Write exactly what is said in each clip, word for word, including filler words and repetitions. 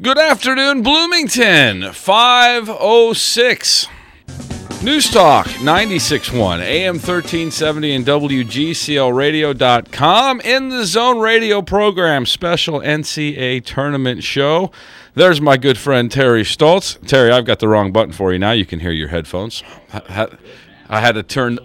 Good afternoon, Bloomington. five oh six. News Talk ninety-six point one, A M thirteen seventy and W G C L radio dot com. In the Zone Radio program, special N C double A tournament show. There's my good friend Terry Stoltz. Terry, I've got the wrong button for you now. You can hear your headphones. I, I had to turn...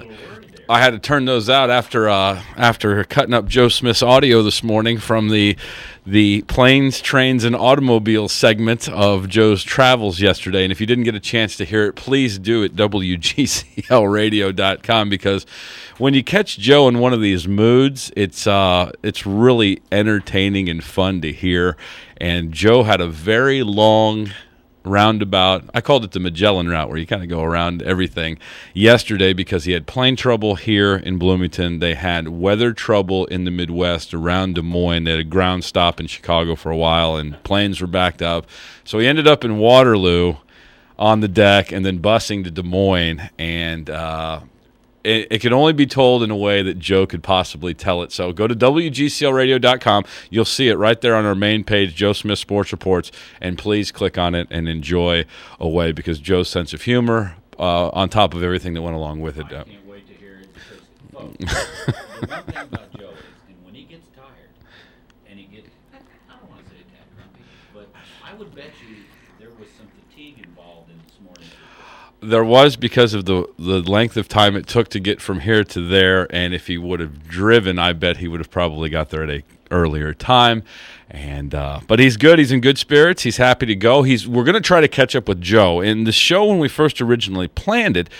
I had to turn those out after uh, after cutting up Joe Smith's audio this morning from the the planes, trains, and automobiles segment of Joe's travels yesterday. And if you didn't get a chance to hear it, please do at W G C L radio dot com, because when you catch Joe in one of these moods, it's uh, it's really entertaining and fun to hear. And Joe had a very long roundabout. I called it the Magellan route, where you kind of go around everything yesterday, because he had plane trouble here in Bloomington. They had weather trouble in the Midwest around Des Moines. They had a ground stop in Chicago for a while, and planes were backed up. So he ended up in Waterloo on the deck and then busing to Des Moines. And uh, it, it could only be told in a way that Joe could possibly tell it. So go to W G C L radio dot com. You'll see it right there on our main page, Joe Smith Sports Reports, and please click on it and enjoy away, because Joe's sense of humor, uh, on top of everything that went along with it. I can't wait to hear it, because, folks, the one thing about Joe is, and when he gets tired, and he gets, I don't want to say that grumpy, but I would bet you there was some fatigue involved in this morning's report. There was, because of the the length of time it took to get from here to there, and if he would have driven, I bet he would have probably got there at a earlier time. And uh, but he's good. He's in good spirits. He's happy to go. He's we're going to try to catch up with Joe. In the show, when we first originally planned it,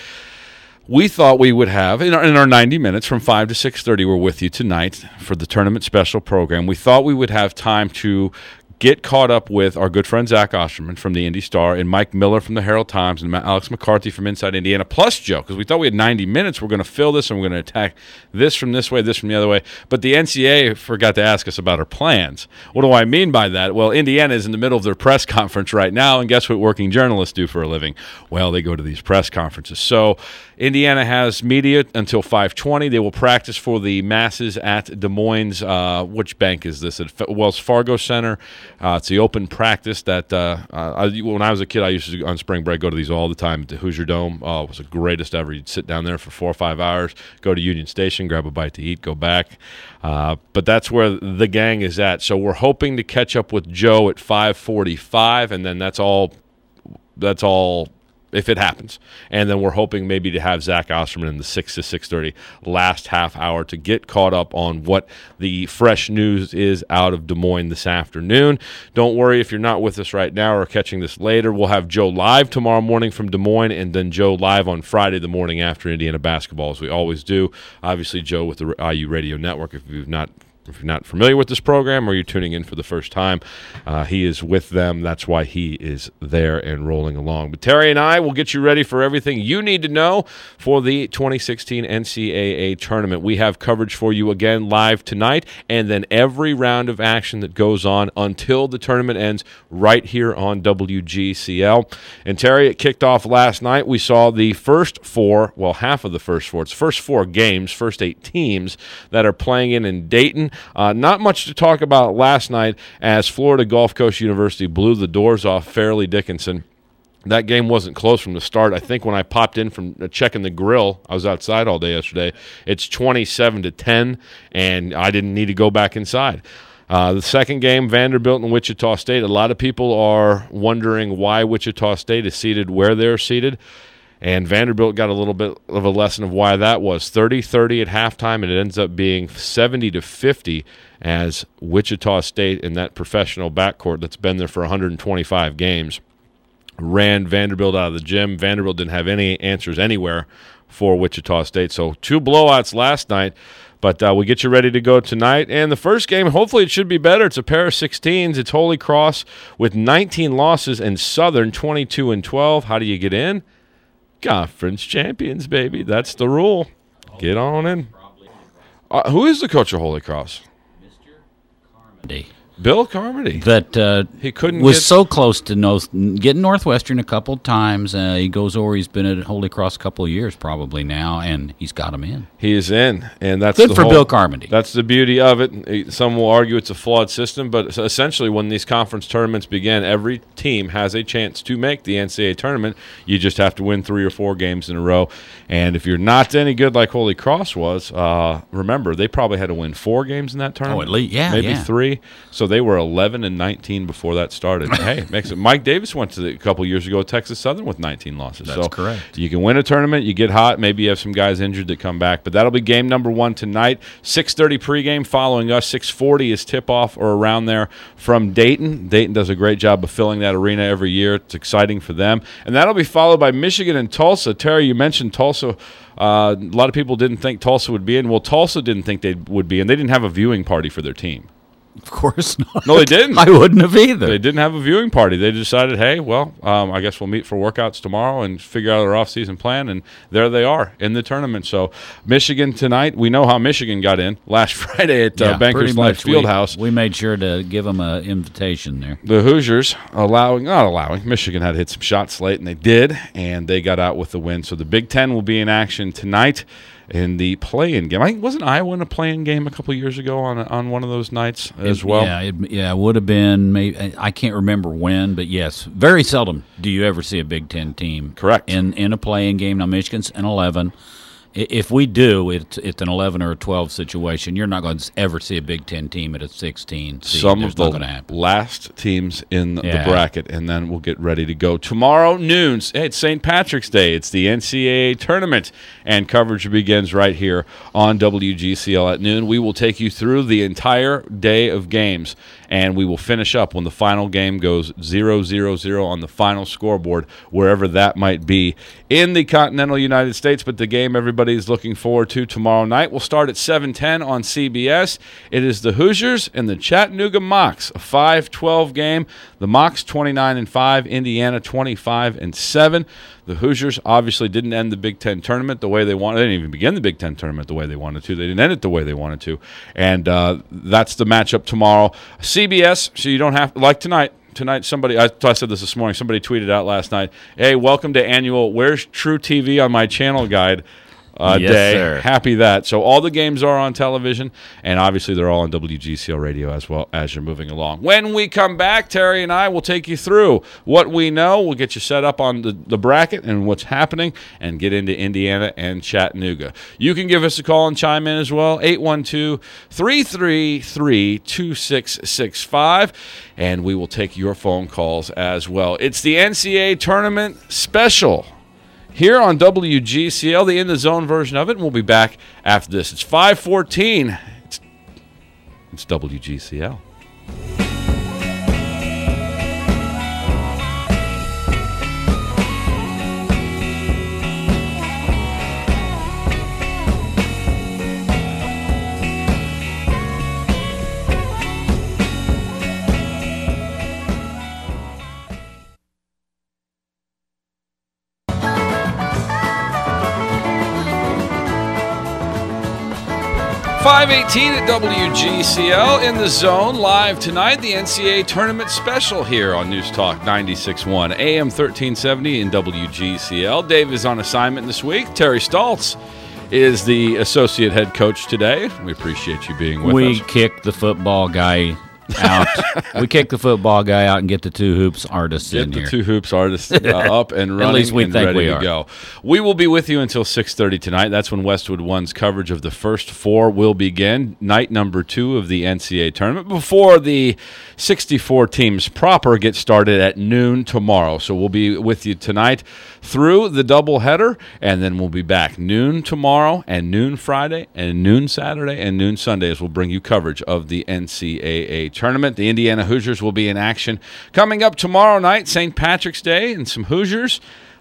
we thought we would have, in our, in our ninety minutes from five to six thirty, we're with you tonight for the tournament special program. We thought we would have time to get caught up with our good friend Zach Osterman from the Indy Star, and Mike Miller from the Herald Times, and Alex McCarthy from Inside Indiana, plus Joe, because we thought we had ninety minutes. We're going to fill this, and we're going to attack this from this way, this from the other way. But the N C double A forgot to ask us about our plans. What do I mean by that? Well, Indiana is in the middle of their press conference right now, and guess what working journalists do for a living? Well, they go to these press conferences. So Indiana has media until five twenty. They will practice for the masses at Des Moines. Uh, which bank is this? At Wells Fargo Center. Uh, it's the open practice that uh, uh, I, when I was a kid, I used to, on spring break, go to these all the time at the Hoosier Dome. Oh, it was the greatest ever. You'd sit down there for four or five hours, go to Union Station, grab a bite to eat, go back. Uh, but that's where the gang is at. So we're hoping to catch up with Joe at five forty-five, and then that's all. That's all. If it happens. And then we're hoping maybe to have Zach Osterman in the six to six thirty last half hour to get caught up on what the fresh news is out of Des Moines this afternoon. Don't worry if you're not with us right now or catching this later. We'll have Joe live tomorrow morning from Des Moines, and then Joe live on Friday the morning after Indiana basketball, as we always do. Obviously, Joe with the I U Radio Network, if you've not If you're not familiar with this program, or you're tuning in for the first time, uh, he is with them. That's why he is there and rolling along. But Terry and I will get you ready for everything you need to know for the twenty sixteen N C double A tournament. We have coverage for you again live tonight, and then every round of action that goes on until the tournament ends right here on W G C L. And Terry, it kicked off last night. We saw the first four, well, half of the first four. It's first four games, first eight teams that are playing in in Dayton. Uh, not much to talk about last night, as Florida Gulf Coast University blew the doors off Fairleigh Dickinson. That game wasn't close from the start. I think when I popped in from checking the grill, I was outside all day yesterday, it's twenty-seven to ten, and I didn't need to go back inside. Uh, the second game, Vanderbilt and Wichita State. A lot of people are wondering why Wichita State is seated where they're seated. And Vanderbilt got a little bit of a lesson of why that was. thirty thirty at halftime, and it ends up being seventy to fifty as Wichita State, in that professional backcourt that's been there for one hundred twenty-five games, ran Vanderbilt out of the gym. Vanderbilt didn't have any answers anywhere for Wichita State. So two blowouts last night, but uh, we get you ready to go tonight. And the first game, hopefully it should be better. It's a pair of sixteens. It's Holy Cross with nineteen losses, and Southern twenty-two and twelve. How do you get in? Conference champions, baby. That's the rule. Get on in. Uh, who is the coach of Holy Cross? Mister Carmody. Bill Carmody. That uh, he couldn't was get... so close to no, getting Northwestern a couple times. Uh, he goes over. He's been at Holy Cross a couple of years probably now, and he's got him in. He is in, and that's good the for whole, Bill Carmody. That's the beauty of it. Some will argue it's a flawed system, but essentially when these conference tournaments begin, every team has a chance to make the N C double A tournament. You just have to win three or four games in a row, and if you're not any good like Holy Cross was, uh, remember they probably had to win four games in that tournament. Oh, at least, yeah, maybe yeah. three. So they were eleven and nineteen before that started. Hey, makes it. Mike Davis went to the, a couple years ago at Texas Southern with nineteen losses. That's so correct. You can win a tournament, you get hot, maybe you have some guys injured that come back, but that'll be game number one tonight. six thirty pregame following us. six forty is tip-off or around there from Dayton. Dayton does a great job of filling that arena every year. It's exciting for them. And that'll be followed by Michigan and Tulsa. Terry, you mentioned Tulsa. Uh, a lot of people didn't think Tulsa would be in. Well, Tulsa didn't think they would be in. They didn't have a viewing party for their team. Of course not. No, they didn't. I wouldn't have either. They didn't have a viewing party. They decided, hey, well, um, I guess we'll meet for workouts tomorrow and figure out our off-season plan, and there they are in the tournament. So Michigan tonight, we know how Michigan got in last Friday at uh, yeah, Bankers Life Fieldhouse. We, we made sure to give them an invitation there. The Hoosiers allowing, not allowing, Michigan had to hit some shots late, and they did, and they got out with the win. So the Big Ten will be in action tonight in the play-in game. I think wasn't Iowa in a play-in game a couple of years ago on on one of those nights as it, well? Yeah, it, yeah, it would have been. Maybe I can't remember when, but yes, very seldom do you ever see a Big Ten team correct in in a play-in game. Now Michigan's an eleven. If we do, it's, it's an eleven or a twelve situation. You're not going to ever see a Big Ten team at a sixteen seed. Some There's of the happen. last teams in yeah. the bracket, and then we'll get ready to go. Tomorrow, noons, hey, it's Saint Patrick's Day. It's the N C double A tournament, and coverage begins right here on W G C L at noon. We will take you through the entire day of games, and we will finish up when the final game goes zero zero zero on the final scoreboard, wherever that might be in the continental United States. But the game everybody is looking forward to tomorrow night will start at seven ten on C B S. It is the Hoosiers and the Chattanooga Mocs, a five twelve game. The Mocs twenty-nine and five, Indiana twenty-five and seven. The Hoosiers obviously didn't end the Big Ten tournament the way they wanted. They didn't even begin the Big Ten tournament the way they wanted to. They didn't end it the way they wanted to. And uh, that's the matchup tomorrow. C B S, so you don't have, like tonight, Tonight, somebody, I, I said this this morning, somebody tweeted out last night, hey, welcome to annual Where's True T V on My Channel guide uh, yes, day. Sir. Happy that. So all the games are on television, and obviously they're all on W G C L radio as well as you're moving along. When we come back, Terry and I will take you through what we know. We'll get you set up on the, the bracket and what's happening and get into Indiana and Chattanooga. You can give us a call and chime in as well, eight one two, three three three, two six six five, and we will take your phone calls as well. It's the N C double A Tournament Special here on W G C L, the In the Zone version of it, and we'll be back after this. It's five fourteen. It's, it's W G C L. five eighteen at W G C L, In the Zone, live tonight, the N C double A Tournament Special here on News Talk ninety-six point one, A M thirteen seventy in W G C L. Dave is on assignment this week. Terry Stoltz is the associate head coach today. We appreciate you being with we us. We kick the football guy out. we kick the football guy out and get the two hoops artists get in the here. two hoops artists uh, up and running. At least we and think ready we to are. Go. We will be with you until six thirty tonight. That's when Westwood One's coverage of the first four will begin. Night number two of the N C double A tournament before the sixty-four teams proper get started at noon tomorrow. So we'll be with you tonight through the doubleheader, and then we'll be back noon tomorrow and noon Friday and noon Saturday and noon Sunday as we'll bring you coverage of the N C double A tournament. The Indiana Hoosiers will be in action coming up tomorrow night, Saint Patrick's Day, and some Hoosiers.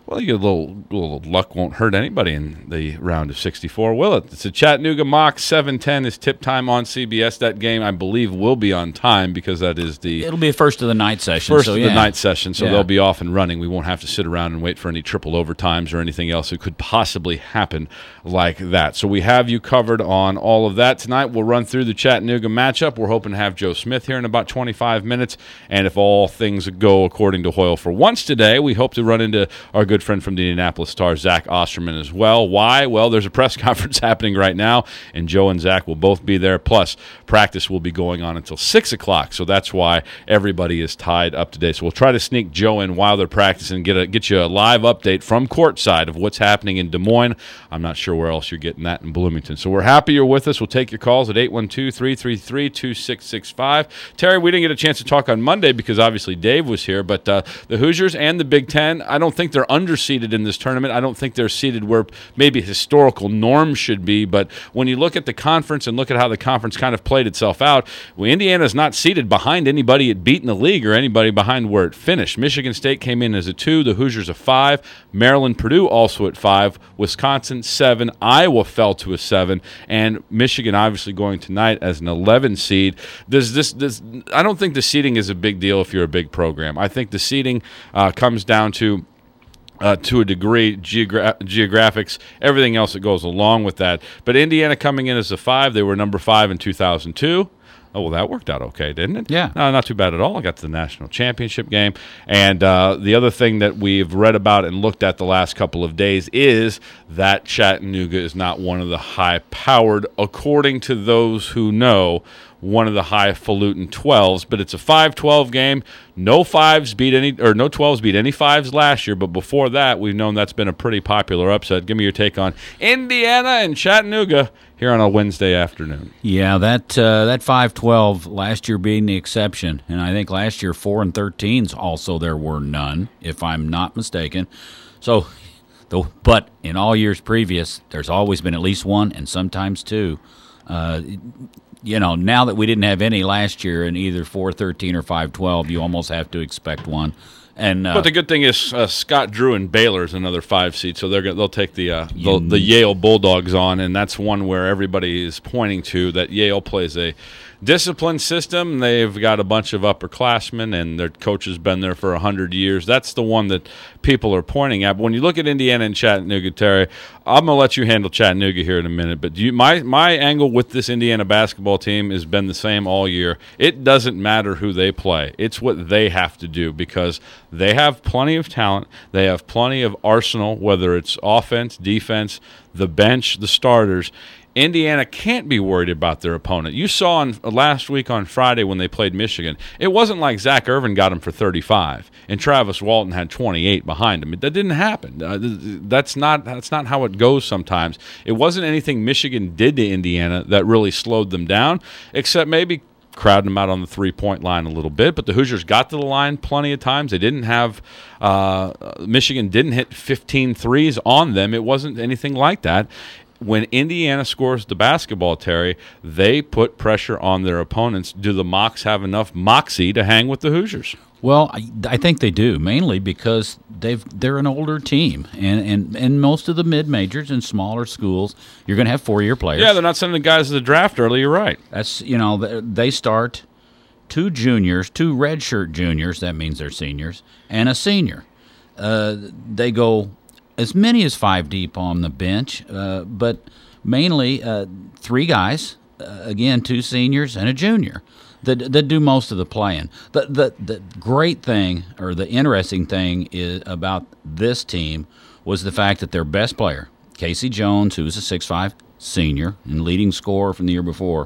Well, you get a little, little luck won't hurt anybody in the round of sixty-four, will it? It's a Chattanooga Mock. seven ten is tip time on C B S. That game, I believe, will be on time because that is the It'll be first of the night session. first so, of yeah. the night session, so Yeah. they'll be off and running. We won't have to sit around and wait for any triple overtimes or anything else that could possibly happen like that. So we have you covered on all of that tonight. We'll run through the Chattanooga matchup. We're hoping to have Joe Smith here in about twenty-five minutes, and if all things go according to Hoyle for once today, we hope to run into our good friend from the Indianapolis Stars, Zach Osterman, as well. Why? Well, there's a press conference happening right now, and Joe and Zach will both be there. Plus, practice will be going on until six o'clock, so that's why everybody is tied up today. So we'll try to sneak Joe in while they're practicing, get a, get you a live update from courtside of what's happening in Des Moines. I'm not sure where else you're getting that in Bloomington. So we're happy you're with us. We'll take your calls at eight one two, three three three, two six six five. Terry, we didn't get a chance to talk on Monday because obviously Dave was here, but uh, the Hoosiers and the Big Ten, I don't think they're underseeded in this tournament. I don't think they're seated where maybe historical norms should be, but when you look at the conference and look at how the conference kind of played itself out, well, Indiana's not seated behind anybody it beat in the league or anybody behind where it finished. Michigan State came in as a two, the Hoosiers a five, Maryland, Purdue also at five, Wisconsin seven, Iowa fell to a seven, and Michigan obviously going tonight as an eleven seed. Does this, this, I don't think the seeding is a big deal if you're a big program. I think the seeding uh, comes down to Uh, to a degree, geogra- geographics, everything else that goes along with that. But Indiana coming in as a five, they were number five in two thousand two. Oh, well, that worked out okay, didn't it? Yeah. No, not too bad at all. I got to the national championship game. And uh, the other thing that we've read about and looked at the last couple of days is that Chattanooga is not one of the high-powered, according to those who know, one of the highfalutin twelves, but it's a five twelve game. No fives beat any, or no twelves beat any fives last year, but before that, we've known that's been a pretty popular upset. Give me your take on Indiana and Chattanooga here on a Wednesday afternoon. Yeah, that uh, that five twelve last year being the exception, and I think last year four and thirteens also there were none, if I'm not mistaken. So, though, but in all years previous, there's always been at least one and sometimes two. Uh, you know, now that we didn't have any last year in either four thirteen or five twelve, you almost have to expect one. And uh, but the good thing is uh, Scott Drew and Baylor is another five seed, so they're gonna, they'll take the, uh, the the Yale Bulldogs on, and that's one where everybody is pointing to that Yale plays a disciplined system. They've got a bunch of upperclassmen, and their coach has been there for a hundred years. That's the one that people are pointing at. But when you look at Indiana and Chattanooga, Terry, I'm gonna let you handle Chattanooga here in a minute. But do you, my my angle with this Indiana basketball team has been the same all year. It doesn't matter who they play; it's what they have to do because they have plenty of talent. They have plenty of arsenal, whether it's offense, defense, the bench, the starters. Indiana can't be worried about their opponent. You saw on, last week on Friday when they played Michigan, it wasn't like Zach Irvin got him for thirty-five and Travis Walton had twenty-eight behind him. That didn't happen. Uh, that's not that's not how it goes sometimes. It wasn't anything Michigan did to Indiana that really slowed them down, except maybe crowding them out on the three-point line a little bit. But the Hoosiers got to the line plenty of times. They didn't have uh, – Michigan didn't hit fifteen threes on them. It wasn't anything like that. When Indiana scores the basketball, Terry, they put pressure on their opponents. Do the Mocs have enough moxie to hang with the Hoosiers? Well, I, I think they do, mainly because they've they're an older team, and and, and most of the mid majors and smaller schools, you're going to have four year players. Yeah, they're not sending guys to the draft early. You're right. That's you know they start two juniors, two redshirt juniors. That means they're seniors, and a senior. Uh, they go as many as five deep on the bench, uh, but mainly uh, three guys. Uh, again, two seniors and a junior. That, that do most of the playing. The, the the great thing, or the interesting thing is about this team was the fact that their best player, Casey Jones, who was a six five senior and leading scorer from the year before,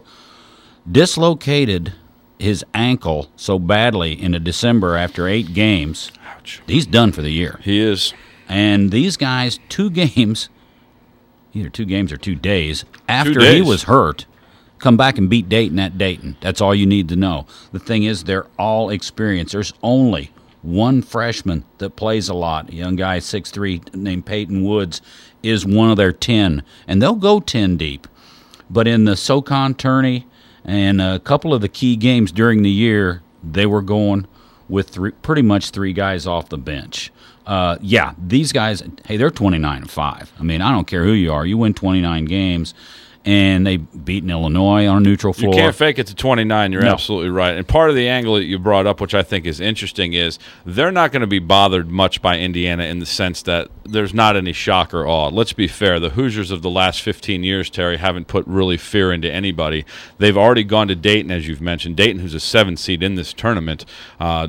dislocated his ankle so badly in December after eight games. Ouch. He's done for the year. He is. And these guys, two games, either two games or two days, after Two days. he was hurt, come back and beat Dayton at Dayton. That's all you need to know. The thing is, they're all experienced. There's only one freshman that plays a lot. A young guy, six three, named Peyton Woods, is one of their ten. And they'll go ten deep. But in the SoCon tourney and a couple of the key games during the year, they were going with three, pretty much three guys off the bench. Uh, yeah, these guys, hey, they're twenty-nine and five. I mean, I don't care who you are. You win twenty-nine games, and they beaten Illinois on a neutral floor. You can't fake it to twenty-nine. You're No. absolutely right. And part of the angle that you brought up, which I think is interesting, is they're not going to be bothered much by Indiana in the sense that there's not any shock or awe. Let's be fair. The Hoosiers of the last fifteen years, Terry, haven't put really fear into anybody. They've already gone to Dayton, as you've mentioned. Dayton, who's a seven seed in this tournament, uh,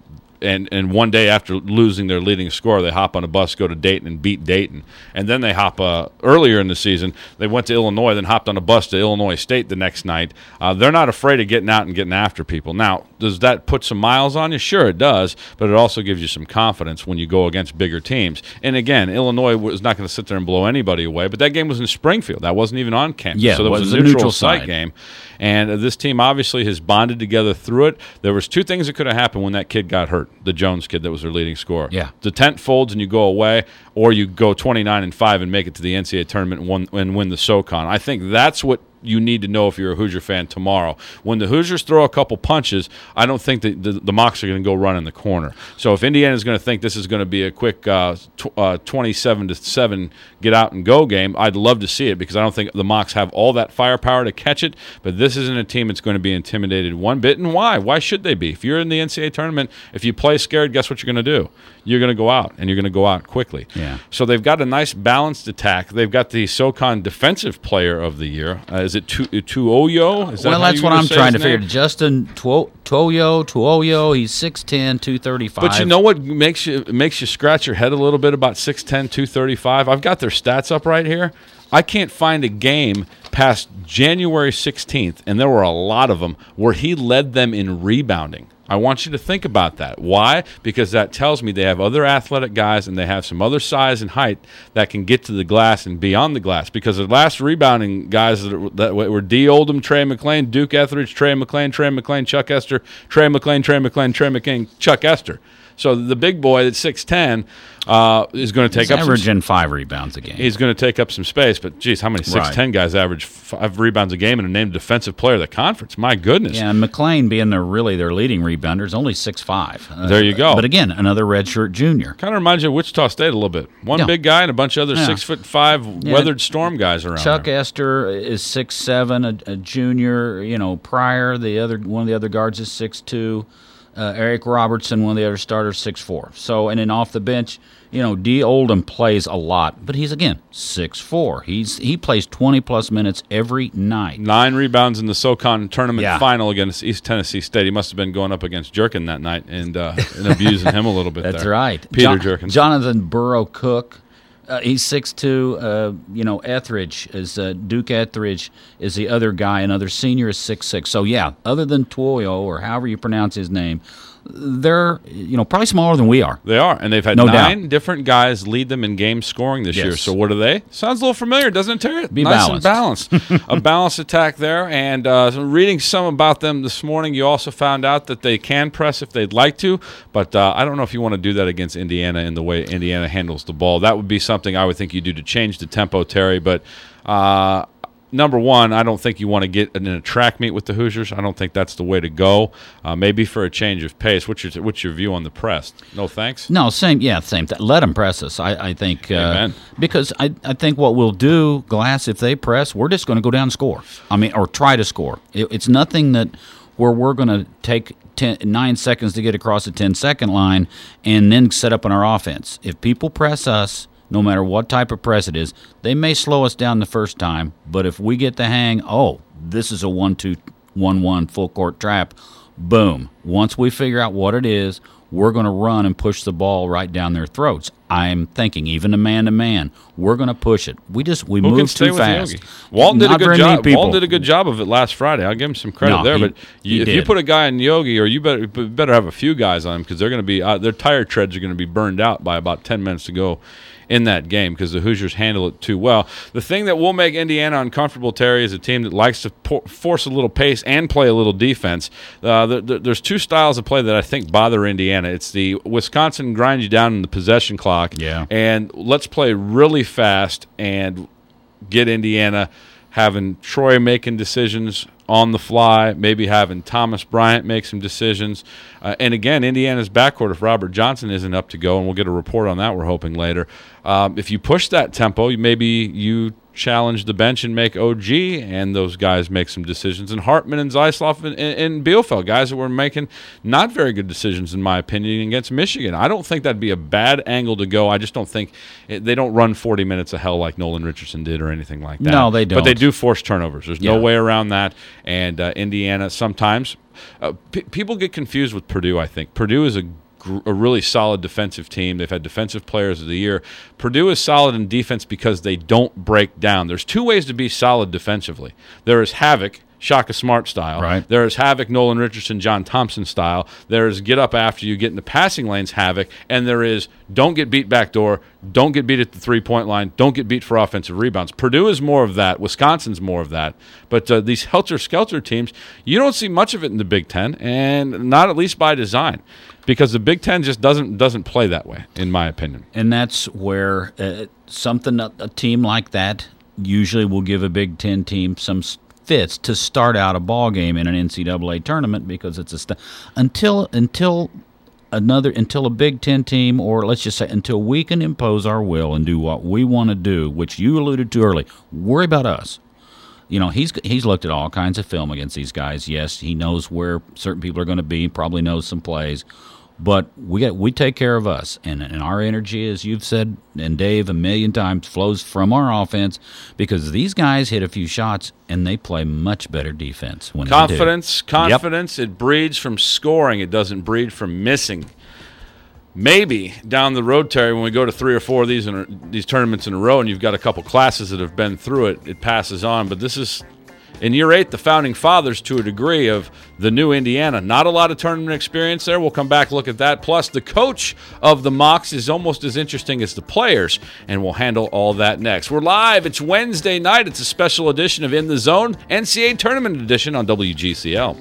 And and one day after losing their leading scorer, they hop on a bus, go to Dayton, and beat Dayton. And then they hop uh, earlier in the season. They went to Illinois, then hopped on a bus to Illinois State the next night. Uh, they're not afraid of getting out and getting after people. Now, does that put some miles on you? Sure, it does. But it also gives you some confidence when you go against bigger teams. And again, Illinois was not going to sit there and blow anybody away. But that game was in Springfield. That wasn't even on campus. Yeah, so there it was, was a a neutral, neutral site site. game. And uh, this team obviously has bonded together through it. There was two things that could have happened when that kid got hurt. The Jones kid that was their leading scorer. Yeah. The tent folds and you go away, or you go twenty-nine and five and make it to the N C double A tournament and, won, and win the SoCon. I think that's what you need to know if you're a Hoosier fan tomorrow. When the Hoosiers throw a couple punches, I don't think that the, the Mocs are going to go run in the corner. So if Indiana is going to think this is going to be a quick uh, tw- uh, twenty-seven to seven get out and go game, I'd love to see it because I don't think the Mocs have all that firepower to catch it. But this isn't a team that's going to be intimidated one bit. And why? Why should they be? If you're in the N C double A tournament, if you play scared, guess what you're going to do? You're going to go out, and you're going to go out quickly. Yeah. So they've got a nice balanced attack. They've got the SoCon Defensive Player of the Year. Uh, is it Tu- Tuoyo? Is that Well, how that's you what would I'm say trying his to name? figure. Justin Tuo- Tuoyo, Tuoyo, he's six ten, two thirty-five. But you know what makes you makes you scratch your head a little bit about six ten, two thirty-five? I've got their stats up right here. I can't find a game past January sixteenth, and there were a lot of them, where he led them in rebounding. I want you to think about that. Why? Because that tells me they have other athletic guys and they have some other size and height that can get to the glass and beyond the glass. Because the last rebounding guys that, that were D. Oldham, Trey McClain, Duke Etheridge, Trey McClain, Trey McClain, Chuck Esther, Trey McClain, Trey McClain, Trey McClain, Chuck Esther. So the big boy that's six ten uh, is going to take he's up some, averaging five rebounds a game. he's going to take up some space. But, geez, how many six ten Right. guys average five rebounds a game and are named defensive player of the conference? My goodness. Yeah, and McLean being their really their leading rebounder is only six five. Uh, There you go. But again, another redshirt junior. Kind of reminds you of Wichita State a little bit. One Yeah. big guy and a bunch of other Yeah. six foot five Yeah. weathered storm guys around. Chuck there. Esther is six seven, a, a junior. You know, Pryor, the other one of the other guards is six two. Uh, Eric Robertson, one of the other starters, six four. So, and then off the bench, you know, D. Oldham plays a lot, but he's again six four. He's he plays twenty plus minutes every night. Nine rebounds in the SoCon tournament Yeah. final against East Tennessee State. He must have been going up against Jerkin that night and uh, and abusing him a little bit. That's there. right, Peter Jon- Jerkin. Jonathan Burrow Cook. Uh, he's six two. Uh, you know, Etheridge is uh, Duke Etheridge is the other guy. Another senior is six six. So yeah, other than Tuoyo or however you pronounce his name, they're you know probably smaller than we are. They are, and they've had No nine doubt. different guys lead them in game scoring this Yes. year. So what are they? Sounds a little familiar, doesn't it, Terry? Be nice and balanced. balanced. A balanced attack there. And uh, so reading some about them this morning, you also found out that they can press if they'd like to, but uh, I don't know if you want to do that against Indiana in the way Indiana handles the ball. That would be something I would think you do to change the tempo, Terry, but uh, number one, I don't think you want to get in a track meet with the Hoosiers. I don't think that's the way to go. Uh, maybe for a change of pace. What's your what's your view on the press? No thanks? No, same. Yeah, same. Th- let them press us. I, I think uh, Amen. because I, I think what we'll do, Glass, if they press, we're just going to go down and score. I mean, or try to score. It, it's nothing that where we're going to take ten, nine seconds to get across the ten-second line and then set up on our offense. If people press us, no matter what type of press it is, they may slow us down the first time, but if we get the hang, oh, this is a one two one one full court trap, boom. Once we figure out what it is, we're going to run and push the ball right down their throats. I'm thinking, even a man-to-man, we're going to push it. We just we Who can move stay too with fast. Yogi? Walton did a Not good very many job. people. Walton did a good job of it last Friday. I'll give him some credit No, there. he- but he you, if you did. put a guy in Yogi, or you better you better have a few guys on him because they're going to be uh, their tire treads are going to be burned out by about ten minutes to go in that game because the Hoosiers handle it too well. The thing that will make Indiana uncomfortable, Terry, is a team that likes to por- force a little pace and play a little defense. Uh, there, there- there's two styles of play that I think bother Indiana. It's the Wisconsin grind you down in the possession clock, Yeah. and let's play really fast and get Indiana having Troy making decisions on the fly, maybe having Thomas Bryant make some decisions. Uh, and again, Indiana's backcourt, if Robert Johnson isn't up to go, and we'll get a report on that, we're hoping later. Um, if you push that tempo, maybe you challenge the bench and make O G and those guys make some decisions. And Hartman and Zeisloff and, and, and Bielefeld, guys that were making not very good decisions, in my opinion, against Michigan. I don't think that'd be a bad angle to go. I just don't think it, they don't run forty minutes of hell like Nolan Richardson did or anything like that. No, they don't. But they do force turnovers. There's Yeah. no way around that. And uh, Indiana sometimes uh, p- people get confused with Purdue, I think. Purdue is a a really solid defensive team. They've had defensive players of the year. Purdue is solid in defense because they don't break down. There's two ways to be solid defensively. There is havoc, Shaka Smart style. Right. There is havoc, Nolan Richardson, John Thompson style. There is get up after you get in the passing lanes, havoc. And there is don't get beat backdoor, don't get beat at the three-point line, don't get beat for offensive rebounds. Purdue is more of that. Wisconsin's more of that. But uh, these helter-skelter teams, you don't see much of it in the Big Ten, and not at least by design, because the Big Ten just doesn't doesn't play that way, in my opinion. And that's where uh, something a, a team like that usually will give a Big Ten team some fits to start out a ball game in an N C double A tournament, because it's a st- until until another until a Big Ten team, or let's just say until we can impose our will and do what we want to do, which you alluded to early. Worry about us. You know, he's he's looked at all kinds of film against these guys. Yes, he knows where certain people are going to be. Probably knows some plays. But we get we take care of us, and, and our energy, as you've said, and Dave a million times, flows from our offense, because these guys hit a few shots and they play much better defense when Confidence, they do. confidence. Yep. It breeds from scoring. It doesn't breed from missing. Maybe down the road, Terry, when we go to three or four of these in a, these tournaments in a row, and you've got a couple classes that have been through it, it passes on. But this is, in year eight, the founding fathers to a degree of the new Indiana. Not a lot of tournament experience there. We'll come back, look at that. Plus, the coach of the Mocs is almost as interesting as the players, and we'll handle all that next. We're live. It's Wednesday night. It's a special edition of In the Zone, N C A A Tournament Edition on W G C L.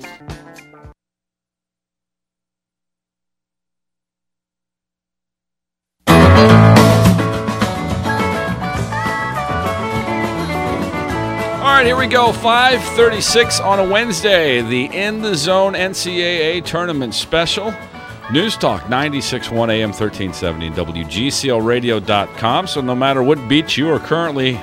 All right, here we go. five thirty-six on a Wednesday. The In the Zone N C A A Tournament Special. News Talk ninety-six point one A M thirteen seventy and W G C L radio dot com. So no matter what beach you are currently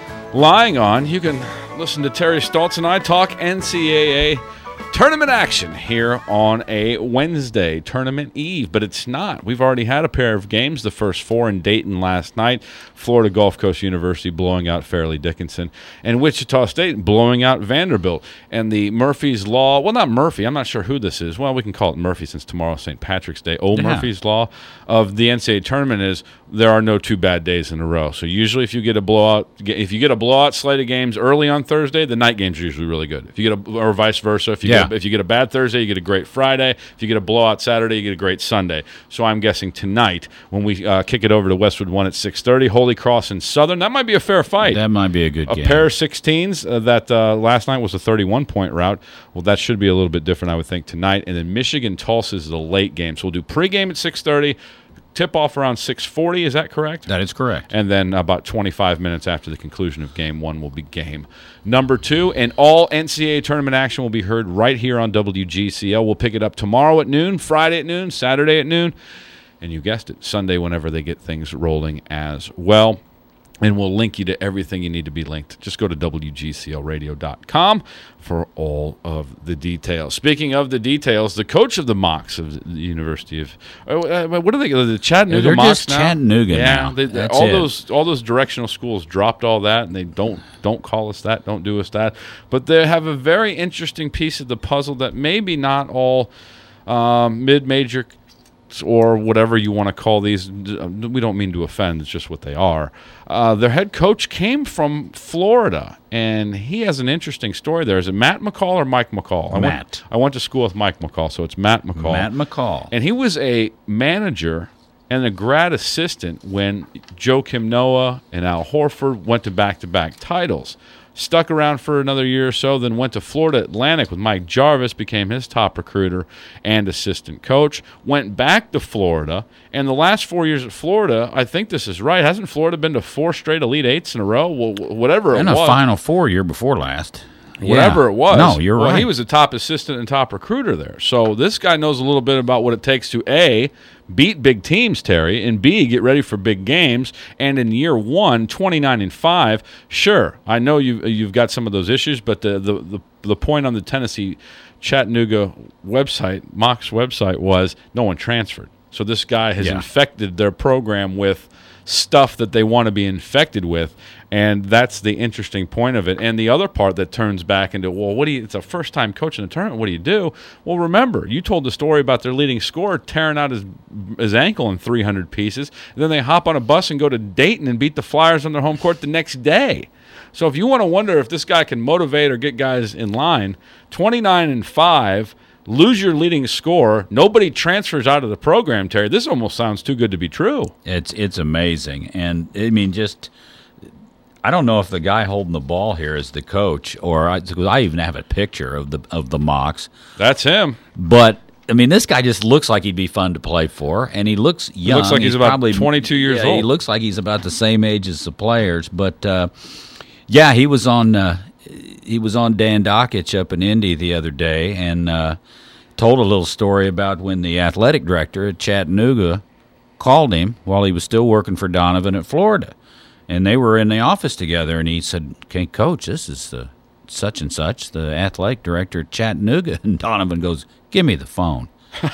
lying on, you can listen to Terry Stoltz and I talk N C A A tournament action here on a Wednesday, tournament eve. But it's not. We've already had a pair of games, the first four in Dayton last night. Florida Gulf Coast University blowing out Fairleigh Dickinson, and Wichita State blowing out Vanderbilt. And the Murphy's Law, well, not Murphy, I'm not sure who this is. Well, we can call it Murphy since tomorrow's Saint Patrick's Day. Old Yeah. Murphy's Law of the N C A A tournament is there are no two bad days in a row. So usually if you get a blowout, if you get a blowout slate of games early on Thursday, the night games are usually really good. If you get a, or vice versa, if you Yeah. get a, if you get a bad Thursday, you get a great Friday. If you get a blowout Saturday, you get a great Sunday. So I'm guessing tonight when we uh, kick it over to Westwood one at six thirty, Holy Cross and Southern, that might be a fair fight. That might be a good A game. pair of sixteens uh, that uh, last night was a thirty-one point route. Well, that should be a little bit different, I would think, tonight. And then Michigan-Tulsa is the late game. So we'll do pregame at six thirty, tip-off around six forty. Is that correct? That is correct. And then about twenty-five minutes after the conclusion of game one will be game number two. And all N C A A tournament action will be heard right here on W G C L. We'll pick it up tomorrow at noon, Friday at noon, Saturday at noon, and you guessed it, Sunday whenever they get things rolling as well. And we'll link you to everything you need to be linked. Just go to W G C L radio dot com for all of the details. Speaking of the details, the coach of the Mocs of the University of uh, what are they? The Chattanooga They're Mocs just now? Chattanooga yeah, now. They, they, That's all it. those all those directional schools dropped all that, and they don't don't call us that, don't do us that. But they have a very interesting piece of the puzzle that maybe not all um, mid-major or whatever you want to call these. We don't mean to offend. It's just what they are. Uh, their head coach came from Florida, and he has an interesting story there. Is it Matt McCall or Mike McCall? I Matt. Went, I went to school with Mike McCall, so it's Matt McCall. Matt McCall. And he was a manager and a grad assistant when Joe Kim Noah and Al Horford went to back-to-back titles. Stuck around for another year or so, then went to Florida Atlantic with Mike Jarvis, became his top recruiter and assistant coach. Went back to Florida, and the last four years at Florida, I think this is right, hasn't Florida been to four straight Elite Eights in a row? Well, whatever And it a was. Final Four year before last. whatever Yeah. it was. No, you're well, right. he was a top assistant and top recruiter there. So this guy knows a little bit about what it takes to, A, beat big teams, Terry, and B, get ready for big games. And in year one, twenty-nine and five, sure, I know you've, you've got some of those issues, but the, the, the, the point on the Tennessee Chattanooga website, Mock's website, was no one transferred. So this guy has Yeah. infected their program with stuff that they want to be infected with, and that's the interesting point of it. And the other part that turns back into, well, what do you, it's a first-time coach in a tournament, what do you do? Well, remember, you told the story about their leading scorer tearing out his his ankle in three hundred pieces, and then they hop on a bus and go to Dayton and beat the Flyers on their home court the next day. So if you want to wonder if this guy can motivate or get guys in line, twenty-nine and five, lose your leading scorer, nobody transfers out of the program, Terry. This almost sounds too good to be true. It's it's amazing, and I mean, just I don't know if the guy holding the ball here is the coach, or I, 'cause I even have a picture of the of the Mocs. That's him. But I mean, this guy just looks like he'd be fun to play for, and he looks young. looks like he's about probably twenty-two years yeah, old. He looks like he's about the same age as the players. But uh, yeah, he was on uh, he was on Dan Dockich up in Indy the other day, and uh, told a little story about when the athletic director at Chattanooga called him while he was still working for Donovan at Florida, and they were in the office together, and he said, "Okay, Coach, this is the such and such, the athletic director at Chattanooga," and Donovan goes, "Give me the phone."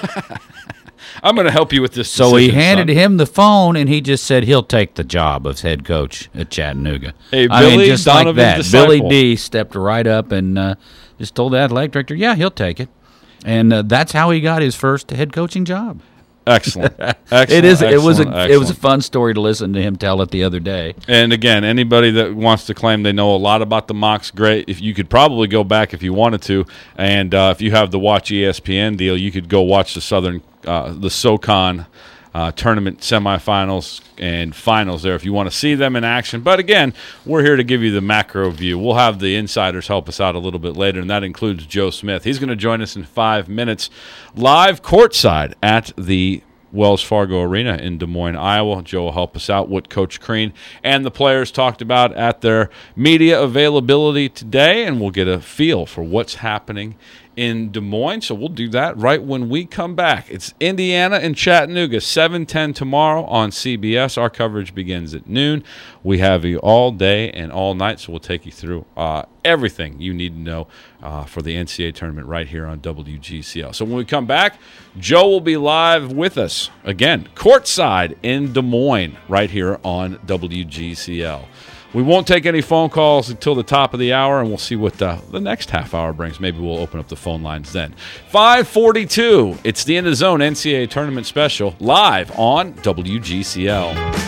I'm going to help you with this So he decision, handed son. him the phone, and he just said he'll take the job of head coach at Chattanooga. Hey, I mean, Billy, just like Donovan's that. disciple. Billy D stepped right up and uh, just told the athletic director, "Yeah, he'll take it," and uh, that's how he got his first head coaching job. Excellent. Excellent. It is. It was a. excellent, It was a excellent. fun story to listen to him tell it the other day. And again, anybody that wants to claim they know a lot about the Mocs, great. If you could probably go back if you wanted to, and uh, if you have the Watch E S P N deal, you could go watch the Southern, uh, the SoCon uh, tournament semifinals and finals there if you want to see them in action. But again, we're here to give you the macro view. We'll have the insiders help us out a little bit later, and that includes Joe Smith. He's going to join us in five minutes live courtside at the Wells Fargo Arena in Des Moines, Iowa. Joe will help us out what Coach Crean and the players talked about at their media availability today, and we'll get a feel for what's happening in Des Moines. So we'll do that right when we come back. It's Indiana and Chattanooga, seven ten tomorrow on C B S. Our coverage begins at noon. We have you all day and all night, so we'll take you through uh, everything you need to know uh, for the N C double A tournament right here on W G C L. So when we come back, Joe will be live with us again, courtside in Des Moines, right here on W G C L. We won't take any phone calls until the top of the hour, and we'll see what uh, the next half hour brings. Maybe we'll open up the phone lines then. five forty-two, it's the In the Zone N C double A Tournament Special, live on W G C L.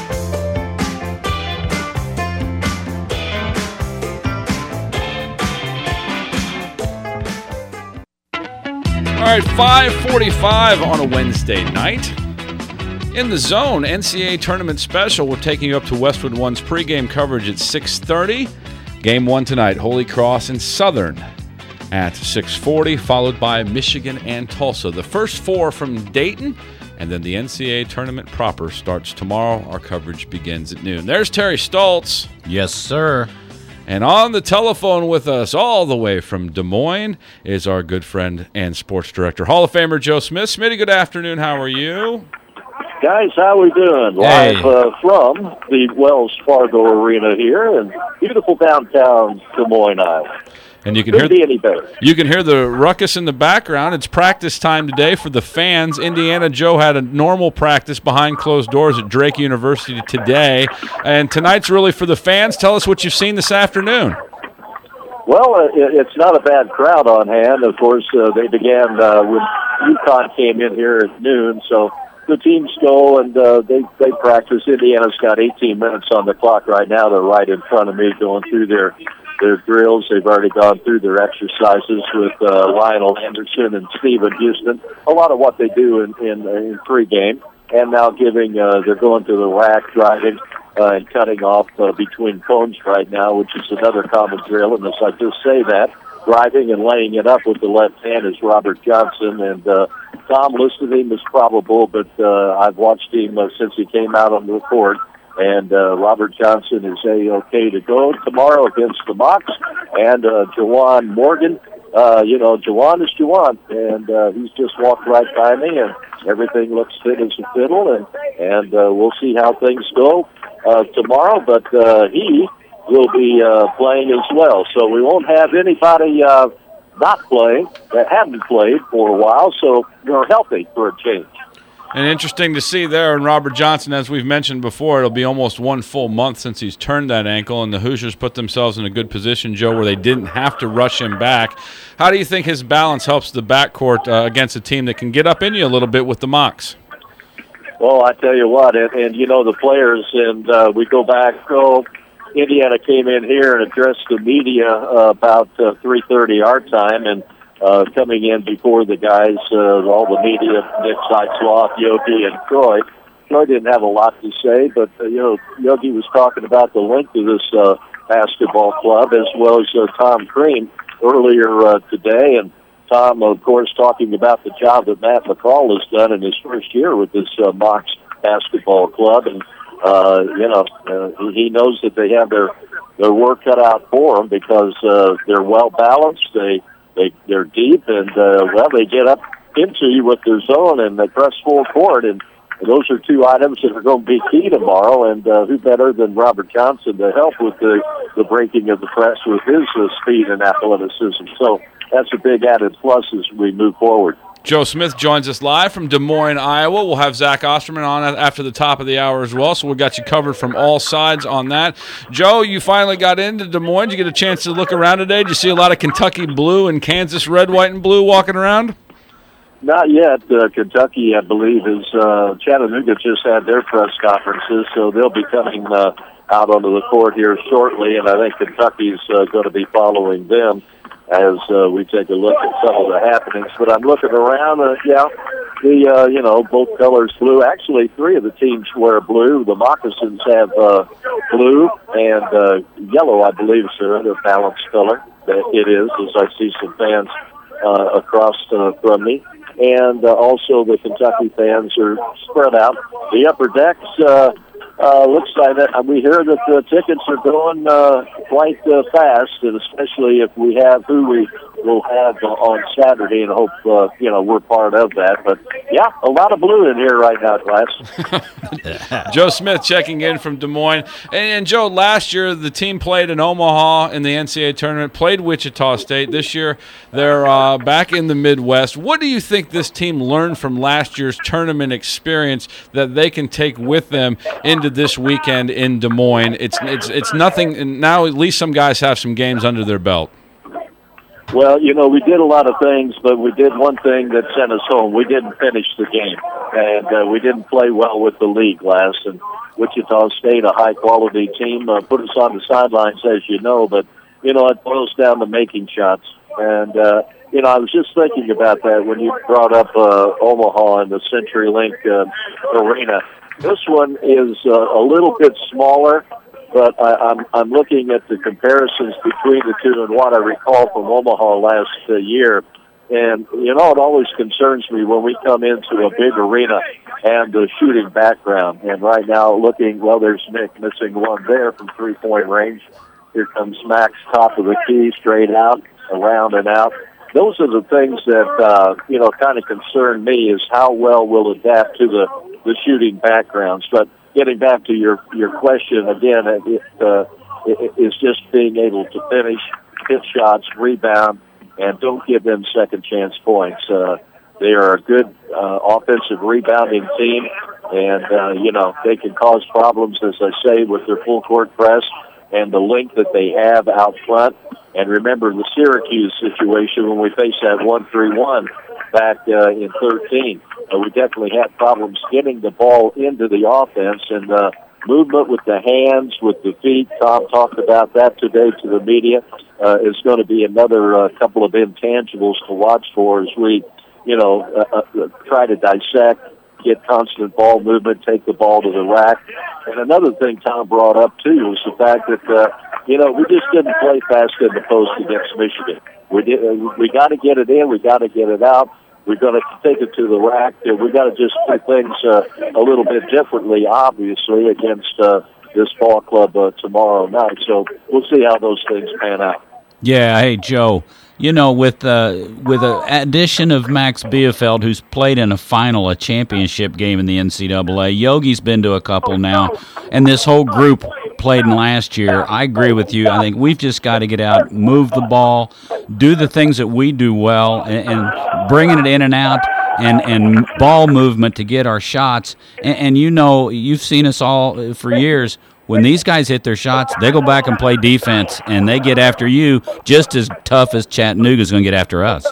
All right, five forty-five on a Wednesday night. In the Zone, N C double A Tournament Special. We're taking you up to Westwood One's pregame coverage at six thirty. Game one tonight, Holy Cross and Southern at six forty, followed by Michigan and Tulsa. The first four from Dayton, and then the N C double A Tournament proper starts tomorrow. Our coverage begins at noon. There's Terry Stoltz. Yes, sir. And on the telephone with us all the way from Des Moines is our good friend and sports director, Hall of Famer Joe Smith. Smitty, good afternoon. How are you? Guys, how we doing? Hey. Live uh, from the Wells Fargo Arena here in beautiful downtown Des Moines, Iowa. And you can Couldn't hear be any better. you can hear the ruckus in the background. It's practice time today for the fans. Indiana Joe had a normal practice behind closed doors at Drake University today, and tonight's really for the fans. Tell us what you've seen this afternoon. Well, uh, it, it's not a bad crowd on hand. Of course, uh, they began uh, when UConn came in here at noon, so the teams go and uh, they, they practice. Indiana's got eighteen minutes on the clock right now. They're right in front of me going through their their drills. They've already gone through their exercises with uh, Lionel Henderson and Stephen Houston. A lot of what they do in, in, in pregame. And now giving, uh, they're going to the rack, driving uh, and cutting off uh, between cones right now, which is another common drill. And as I just say that, driving and laying it up with the left hand is Robert Johnson. And uh, Tom listed him as probable, but uh, I've watched him uh, since he came out on the court. And uh, Robert Johnson is A-okay to go tomorrow against the Mocs. And uh, Jawan Morgan, uh, you know, Jawan is Jawan. And uh, he's just walked right by me, and everything looks fit as a fiddle. And, and uh, we'll see how things go uh, tomorrow. But uh, he will be uh, playing as well. So we won't have anybody uh, not playing that haven't played for a while. So we're healthy for a change. And interesting to see there, and Robert Johnson, as we've mentioned before, it'll be almost one full month since he's turned that ankle, and the Hoosiers put themselves in a good position, Joe, where they didn't have to rush him back. How do you think his balance helps the backcourt uh, against a team that can get up in you a little bit with the Mocs? Well, I tell you what, and, and you know the players, and uh, we go back, oh, Indiana came in here and addressed the media uh, about uh, three thirty our time, and uh, coming in before the guys, uh, all the media, Nick Seitzloff, Yogi, and Troy. Troy didn't have a lot to say, but, uh, you know, Yogi was talking about the length of this uh, basketball club, as well as uh, Tom Crean earlier uh, today, and Tom, of course, talking about the job that Matt McCall has done in his first year with this uh, Mocs basketball club, and Uh, you know, uh, he knows that they have their their work cut out for them because uh, they're well balanced. They they they're deep, and uh, well, they get up into you with their zone and they press full court, and those are two items that are going to be key tomorrow. And uh, who better than Robert Johnson to help with the the breaking of the press with his uh, speed and athleticism? So that's a big added plus as we move forward. Joe Smith joins us live from Des Moines, Iowa. We'll have Zach Osterman on after the top of the hour as well, so we've got you covered from all sides on that. Joe, you finally got into Des Moines. Did you get a chance to look around today? Did you see a lot of Kentucky blue and Kansas red, white, and blue walking around? Not yet. Uh, Kentucky, I believe, is uh, Chattanooga just had their press conferences, so they'll be coming uh, out onto the court here shortly, and I think Kentucky's uh, going to be following them as uh, we take a look at some of the happenings. But I'm looking around, uh, yeah, the, uh, you know, both colors blue. Actually, three of the teams wear blue. The Moccasins have uh, blue and uh, yellow, I believe, sir, the balanced color. It is, as I see some fans uh, across uh, from me. And uh, also the Kentucky fans are spread out. The upper decks, uh, Uh, looks like that we hear that the tickets are going uh, quite uh, fast, and especially if we have who we will have uh, on Saturday, and hope uh, you know we're part of that. But yeah, a lot of blue in here right now, class. Joe Smith checking in from Des Moines. And, and Joe, last year the team played in Omaha in the N C double A tournament, played Wichita State. This year they're uh, back in the Midwest. What do you think this team learned from last year's tournament experience that they can take with them into this weekend in Des Moines? It's it's it's nothing. And now at least some guys have some games under their belt. Well, you know, we did a lot of things, but we did one thing that sent us home. We didn't finish the game, and uh, we didn't play well with the league last. And Wichita State, a high-quality team, uh, put us on the sidelines, as you know. But, you know, it boils down to making shots. And, uh, you know, I was just thinking about that when you brought up uh, Omaha and the CenturyLink uh, Arena. This one is uh, a little bit smaller, but I, I'm I'm looking at the comparisons between the two and what I recall from Omaha last uh, year. And, you know, it always concerns me when we come into a big arena and the shooting background. And right now, looking, well, there's Nick missing one there from three-point range. Here comes Max, top of the key, straight out, around and out. Those are the things that, uh, you know, kind of concern me, is how well we'll adapt to the, the shooting backgrounds. But getting back to your, your question, again, it, uh, it, it's just being able to finish, hit shots, rebound, and don't give them second chance points. Uh, they are a good uh, offensive rebounding team, and, uh, you know, they can cause problems, as I say, with their full court press and the length that they have out front. And remember the Syracuse situation when we faced that one three one back uh, in thirteen. Uh, we definitely had problems getting the ball into the offense, and uh, movement with the hands, with the feet. Tom talked about that today to the media. Uh, is going to be another uh, couple of intangibles to watch for as we, you know, uh, uh, try to dissect, get constant ball movement, take the ball to the rack. And another thing Tom brought up, too, was the fact that, uh, you know, we just didn't play fast in the post against Michigan. We did, uh, we got to get it in, we got to get it out. we're going to take it to the rack. And we got to just do things uh, a little bit differently, obviously, against uh, this ball club uh, tomorrow night. So we'll see how those things pan out. Yeah, hey, Joe, you know, with uh, with the addition of Max Bielefeld, who's played in a final, a championship game in the N C double A, Yogi's been to a couple now, and this whole group played in last year. I agree with you. I think we've just got to get out, move the ball, do the things that we do well, and, and bringing it in and out, and, and ball movement to get our shots. And, and you know, you've seen us all for years. When these guys hit their shots, they go back and play defense, and they get after you just as tough as Chattanooga's going to get after us.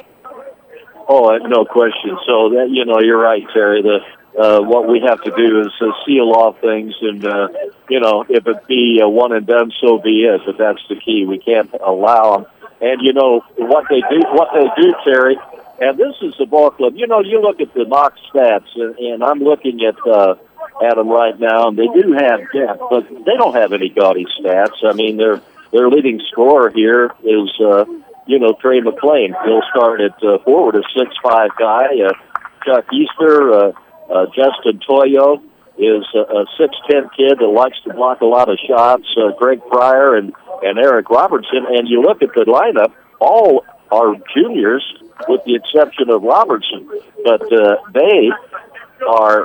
Oh, no question. So, that you know, you're right, Terry. The uh, what we have to do is uh, seal off things, and, uh, you know, if it be uh, one and done, so be it. But that's the key. We can't allow them. And, you know, what they do, what they do, Terry, and this is the ball club. You know, you look at the mock stats, and, and I'm looking at uh, – at them right now, and they do have depth, but they don't have any gaudy stats. I mean, their their leading scorer here is, uh, you know, Trey McLean. He'll start at uh, forward, a six five guy. Uh, Chuck Easter, uh, uh, Justin Toyo is a, a six ten kid that likes to block a lot of shots. Uh, Greg Pryor and, and Eric Robertson. And you look at the lineup, all are juniors with the exception of Robertson, but uh, they are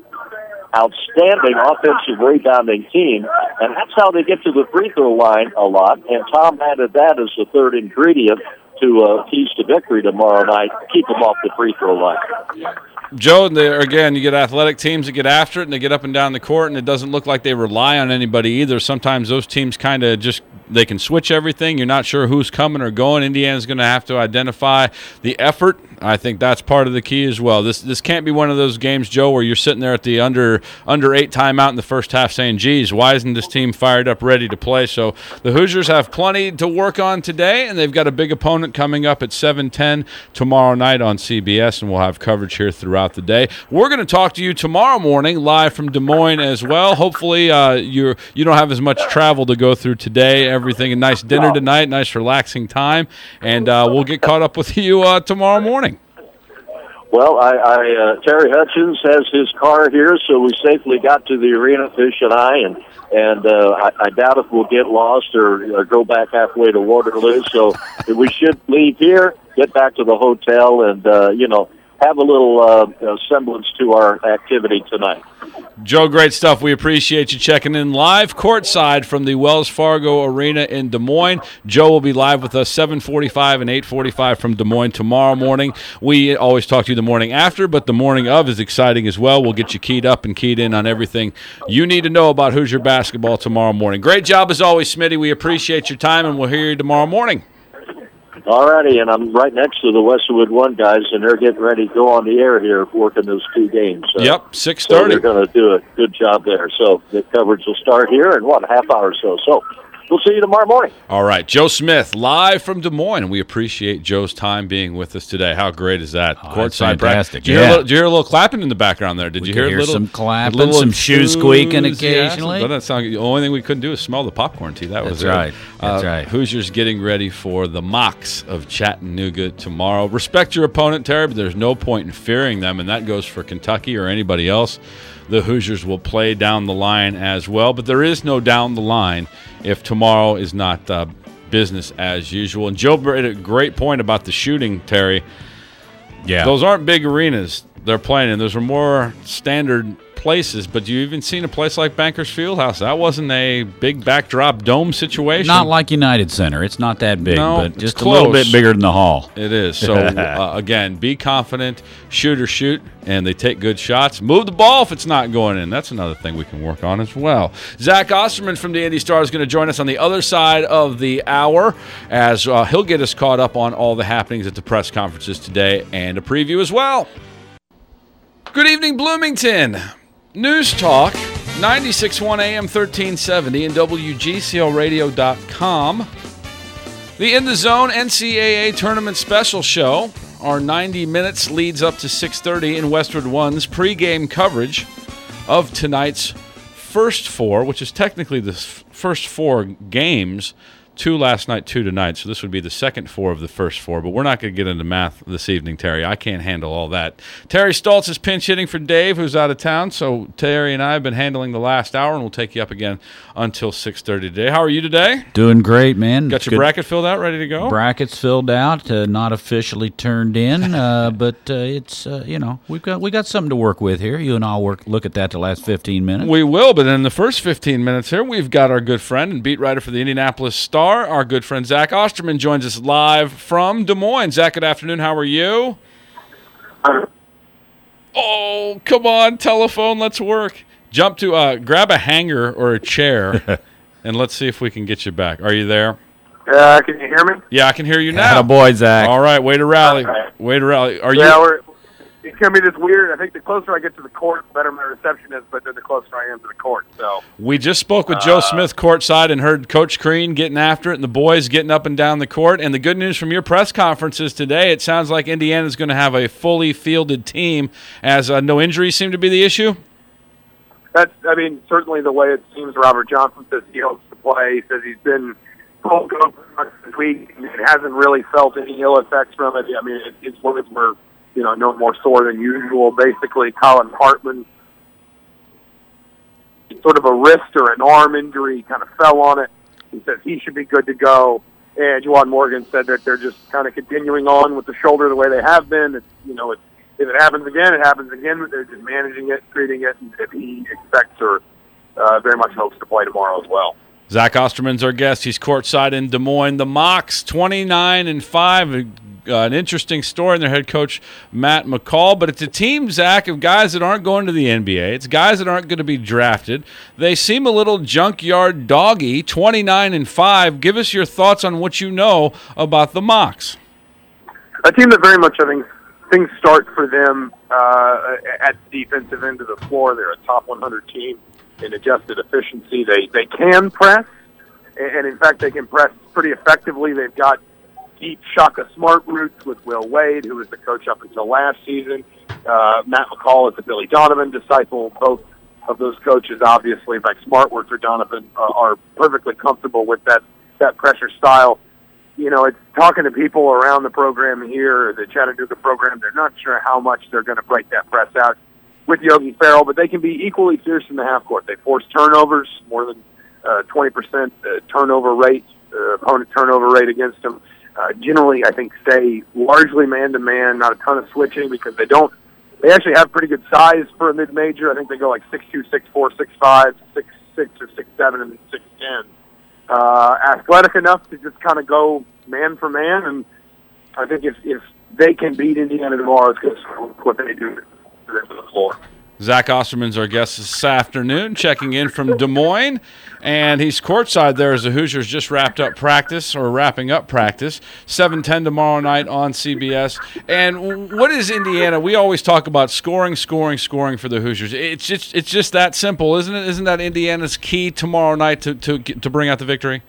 outstanding offensive rebounding team, and that's how they get to the free throw line a lot. And Tom added that as the third ingredient to uh, keys to victory tomorrow night. Keep them off the free throw line. Joe, there again, you get athletic teams that get after it and they get up and down the court, and it doesn't look like they rely on anybody either. Sometimes those teams kind of just they can switch everything. You're not sure who's coming or going. Indiana's going to have to identify the effort. I think that's part of the key as well. This this can't be one of those games, Joe, where you're sitting there at the under under eight timeout in the first half saying, geez, why isn't this team fired up, ready to play? So the Hoosiers have plenty to work on today, and they've got a big opponent coming up at seven ten tomorrow night on C B S, and we'll have coverage here throughout the day. We're going to talk to you tomorrow morning live from Des Moines as well. Hopefully uh, you're, you don't have as much travel to go through today. Everything, a nice dinner tonight, nice relaxing time, and uh, we'll get caught up with you uh, tomorrow morning. Well, I, I uh, Terry Hutchins has his car here, so we safely got to the arena, Fish and I, and and uh, I, I doubt if we'll get lost or, or go back halfway to Waterloo. So we should leave here, get back to the hotel, and uh, you know, have a little uh, semblance to our activity tonight. Joe, great stuff. We appreciate you checking in live courtside from the Wells Fargo Arena in Des Moines. Joe will be live with us seven forty-five and eight forty-five from Des Moines tomorrow morning. We always talk to you the morning after, but the morning of is exciting as well. We'll get you keyed up and keyed in on everything you need to know about Hoosier basketball tomorrow morning. Great job as always, Smitty. We appreciate your time, and we'll hear you tomorrow morning. All righty, and I'm right next to the Westwood One guys, and they're getting ready to go on the air here working those two games. So, yep, six thirty. So they're going to do a good job there. So the coverage will start here in, what, a half hour or so. So we'll see you tomorrow morning. All right, Joe Smith, live from Des Moines, and we appreciate Joe's time being with us today. How great is that? Oh, Courtside fantastic. Did you, yeah. hear a little, did you hear a little clapping in the background there? Did we you hear, hear a little some clapping, a little some shoes squeaking occasionally? But that sound, the only thing we couldn't do is smell the popcorn tea. That was That's right. It. That's uh, right. Hoosiers getting ready for the Mocs of Chattanooga tomorrow. Respect your opponent, Terry, but there's no point in fearing them, and that goes for Kentucky or anybody else. The Hoosiers will play down the line as well, but there is no down the line if tomorrow is not uh, business as usual. And Joe made a great point about the shooting, Terry. Yeah. Those aren't big arenas they're playing in. Those are more standard places, but you even seen a place like Bankers Fieldhouse. That wasn't a big backdrop dome situation. Not like United Center. It's not that big, no, but just close. a little bit bigger than the hall. It is. So, uh, again, be confident, shoot or shoot, and they take good shots. Move the ball if it's not going in. That's another thing we can work on as well. Zach Osterman from the Indy Star is going to join us on the other side of the hour as uh, he'll get us caught up on all the happenings at the press conferences today and a preview as well. Good evening, Bloomington. News Talk, ninety-six point one A M thirteen seventy and W G C L radio dot com. The In the Zone N C double A Tournament Special Show. Our ninety minutes leads up to six thirty in Westwood One's pregame coverage of tonight's first four, which is technically the f- first four games two last night, two tonight. So this would be the second four of the first four. But we're not going to get into math this evening, Terry. I can't handle all that. Terry Stoltz is pinch hitting for Dave, who's out of town. So Terry and I have been handling the last hour, and we'll take you up again until six thirty today. How are you today? Doing great, man. Got your Good. bracket filled out, ready to go? Brackets filled out, uh, not officially turned in, uh, but uh, it's uh, you know we've got we got something to work with here. You and I'll work look at that the last fifteen minutes. We will, but in the first fifteen minutes here, we've got our good friend and beat writer for the Indianapolis Star, our good friend Zach Osterman joins us live from Des Moines. Zach, good afternoon. How are you? Oh, come on, telephone, let's work. Jump to, uh, grab a hanger or a chair, and let's see if we can get you back. Are you there? Uh, can you hear me? Yeah, I can hear you now. Atta boy, Zach. All right, way to rally. Right. Way to rally. Are yeah, you? we're, it's going to be this weird. I think the closer I get to the court, the better my reception is, but then the closer I am to the court. So We just spoke with Joe Uh, Smith courtside and heard Coach Crean getting after it and the boys getting up and down the court. And the good news from your press conferences today, it sounds like Indiana's going to have a fully fielded team as uh, no injuries seem to be the issue. that's, I mean, certainly the way it seems. Robert Johnson says he hopes to play. He says he's been full go this week and hasn't really felt any ill effects from it. I mean, it, it's one of were, you know, no more sore than usual. Basically, Colin Hartman, sort of a wrist or an arm injury, kind of fell on it. He says he should be good to go. And Juwan Morgan said that they're just kind of continuing on with the shoulder the way they have been. It's, you know, it's, if it happens again, it happens again. But they're just managing it, treating it, and if he expects or uh, very much hopes to play tomorrow as well. Zach Osterman's our guest. He's courtside in Des Moines. The Mocs, twenty-nine and five. Uh, an interesting story in their head coach, Matt McCall. But it's a team, Zach, of guys that aren't going to the N B A. It's guys that aren't going to be drafted. They seem a little junkyard doggy, twenty-nine and five. Give us your thoughts on what you know about the Mocs. A team that very much, I think, things start for them uh, at the defensive end of the floor. They're a top one hundred team in adjusted efficiency. They they can press, and in fact, they can press pretty effectively. They've got deep Shaka Smart roots with Will Wade, who was the coach up until last season. Uh, Matt McCall is a Billy Donovan disciple. Both of those coaches, obviously, in fact, Smart worked for Donovan, uh, are perfectly comfortable with that, that pressure style. You know, it's talking to people around the program here, the Chattanooga program, they're not sure how much they're going to break that press out with Yogi Ferrell, but they can be equally fierce in the half court. They force turnovers, more than uh, twenty percent uh, turnover rate, uh, opponent turnover rate against them. Uh, generally, I think, stay largely man-to-man, not a ton of switching because they don't, they actually have pretty good size for a mid-major. I think they go like six two, six four, six five, six six, or six seven, and six ten. Uh, athletic enough to just kind of go man for man, and I think if, if they can beat Indiana tomorrow, it's because what they do to the floor. Zach Osterman's our guest this afternoon, checking in from Des Moines, and he's courtside there as the Hoosiers just wrapped up practice, or wrapping up practice, seven ten tomorrow night on C B S. And what is Indiana? We always talk about scoring, scoring, scoring for the Hoosiers. It's just, it's just that simple, isn't it? Isn't that Indiana's key tomorrow night to, to, to bring out the victory?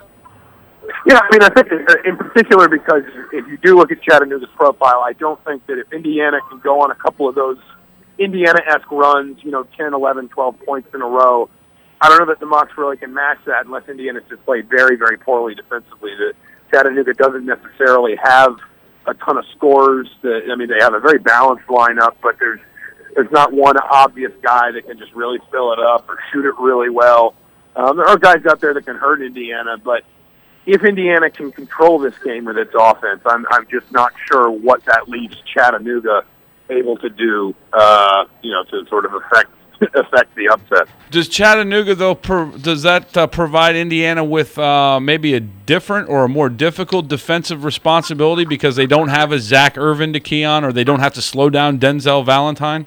Yeah, I mean, I think in particular because if you do look at Chattanooga's profile, I don't think that if Indiana can go on a couple of those Indiana-esque runs, you know, ten, eleven, twelve points in a row, I don't know that the Mocs really can match that unless Indiana's just played very, very poorly defensively. The Chattanooga doesn't necessarily have a ton of scorers. That, I mean, they have a very balanced lineup, but there's there's not one obvious guy that can just really fill it up or shoot it really well. Um, there are guys out there that can hurt Indiana, but if Indiana can control this game with its offense, I'm I'm just not sure what that leaves Chattanooga able to do, uh, you know, to sort of affect affect the upset. Does Chattanooga, though, per, does that uh, provide Indiana with uh, maybe a different or a more difficult defensive responsibility because they don't have a Zach Irvin to key on, or they don't have to slow down Denzel Valentine?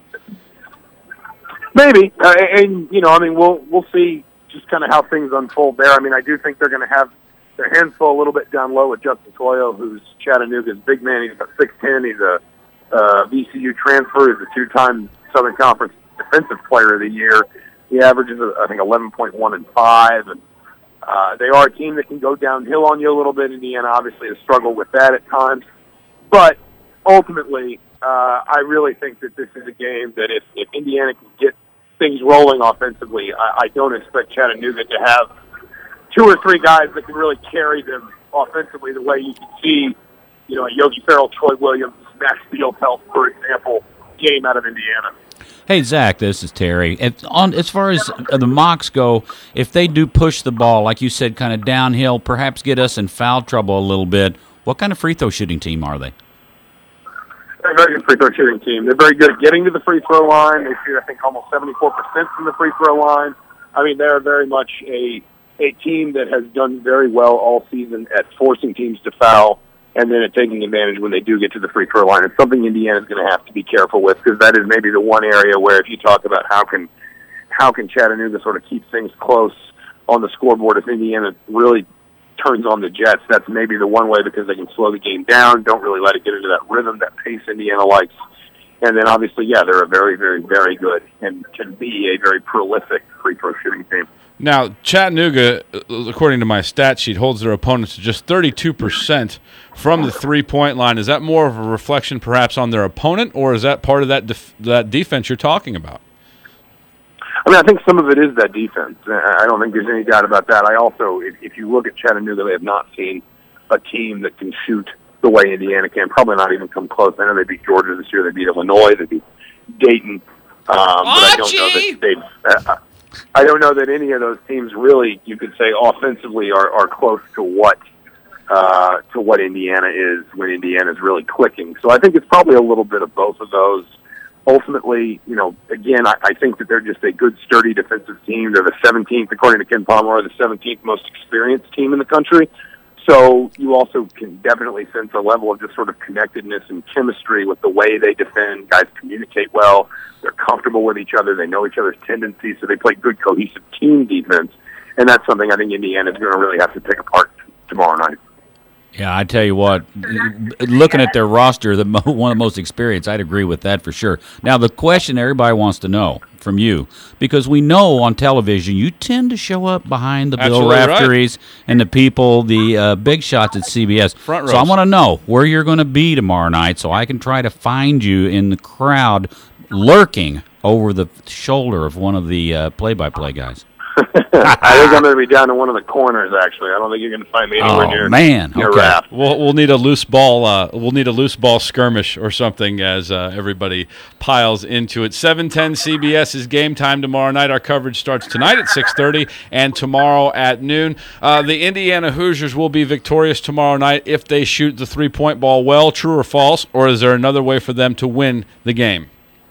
Maybe, uh, and you know, I mean, we'll we'll see just kind of how things unfold there. I mean, I do think they're going to have their hands full a little bit down low with Justin Toyo, who's Chattanooga's big man. He's about six ten. He's a uh, V C U transfer. He's a two-time Southern Conference Defensive Player of the Year. He averages, I think, eleven point one and five. And uh, they are a team that can go downhill on you a little bit. Indiana obviously has struggled with that at times. But ultimately, uh, I really think that this is a game that if, if Indiana can get things rolling offensively, I, I don't expect Chattanooga to have two or three guys that can really carry them offensively the way you can see, you know, a Yogi Ferrell, Troy Williams, Max Spielfeld, for example, game out of Indiana. Hey, Zach, this is Terry. If, on as far as the Mocs go, if they do push the ball, like you said, kind of downhill, perhaps get us in foul trouble a little bit, what kind of free throw shooting team are they? They're a very good free throw shooting team. They're very good at getting to the free throw line. They shoot, I think, almost seventy-four percent from the free throw line. I mean, they're very much a a team that has done very well all season at forcing teams to foul and then at taking advantage when they do get to the free throw line. It's something Indiana's going to have to be careful with, because that is maybe the one area where, if you talk about how can how can Chattanooga sort of keep things close on the scoreboard, if Indiana really turns on the Jets, that's maybe the one way, because they can slow the game down, don't really let it get into that rhythm, that pace Indiana likes. And then obviously, yeah, they're a very, very, very good and can be a very prolific free throw shooting team. Now, Chattanooga, according to my stat sheet, holds their opponents to just thirty-two percent from the three-point line. Is that more of a reflection perhaps on their opponent, or is that part of that def- that defense you're talking about? I mean, I think some of it is that defense. I don't think there's any doubt about that. I also, if, if you look at Chattanooga, they have not seen a team that can shoot the way Indiana can, probably not even come close. I know they beat Georgia this year. They beat Illinois. They beat Dayton. Um, but I don't know that they've... Uh, I don't know that any of those teams really, you could say, offensively are, are close to what uh, to what Indiana is when Indiana's really clicking. So I think it's probably a little bit of both of those. Ultimately, you know, again, I, I think that they're just a good, sturdy defensive team. They're the seventeenth, according to Ken Pomeroy, the seventeenth most experienced team in the country. So you also can definitely sense a level of just sort of connectedness and chemistry with the way they defend. Guys communicate well. They're comfortable with each other. They know each other's tendencies, so they play good, cohesive team defense. And that's something I think Indiana's going to really have to pick apart tomorrow night. Yeah, I tell you what, looking at their roster, the one of the most experienced, I'd agree with that for sure. Now, the question everybody wants to know from you, because we know on television you tend to show up behind the Bill Raftery's right. and the people, the uh, big shots at C B S. Front so I want to know where you're going to be tomorrow night so I can try to find you in the crowd lurking over the shoulder of one of the uh, play-by-play guys. I think I'm going to be down in one of the corners. Actually, I don't think you're going to find me anywhere oh, near. man, near okay. Raft. We'll we'll need a loose ball. Uh, we'll need a loose ball skirmish or something as uh, everybody piles into it. seven ten C B S is game time tomorrow night. Our coverage starts tonight at six thirty and tomorrow at noon. Uh, the Indiana Hoosiers will be victorious tomorrow night if they shoot the three-point ball well. True or false? Or is there another way for them to win the game?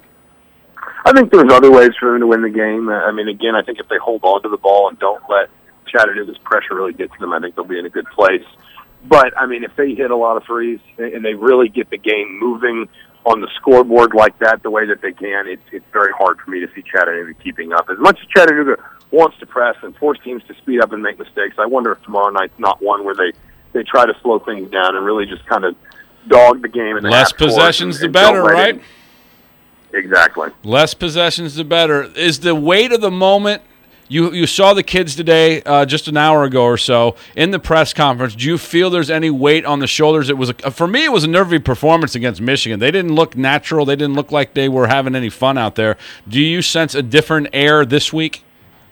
I think there's other ways for them to win the game. I mean, again, I think if they hold on to the ball and don't let Chattanooga's pressure really get to them, I think they'll be in a good place. But, I mean, if they hit a lot of threes and they really get the game moving on the scoreboard like that, the way that they can, it's, it's very hard for me to see Chattanooga keeping up. As much as Chattanooga wants to press and force teams to speed up and make mistakes, I wonder if tomorrow night's not one where they, they try to slow things down and really just kind of dog the game. In the Less possessions, and, the and better, right? In. Exactly. Less possessions, the better. Is the weight of the moment, you you saw the kids today uh, just an hour ago or so in the press conference, do you feel there's any weight on the shoulders? It was a, For me, it was a nervy performance against Michigan. They didn't look natural. They didn't look like they were having any fun out there. Do you sense a different air this week?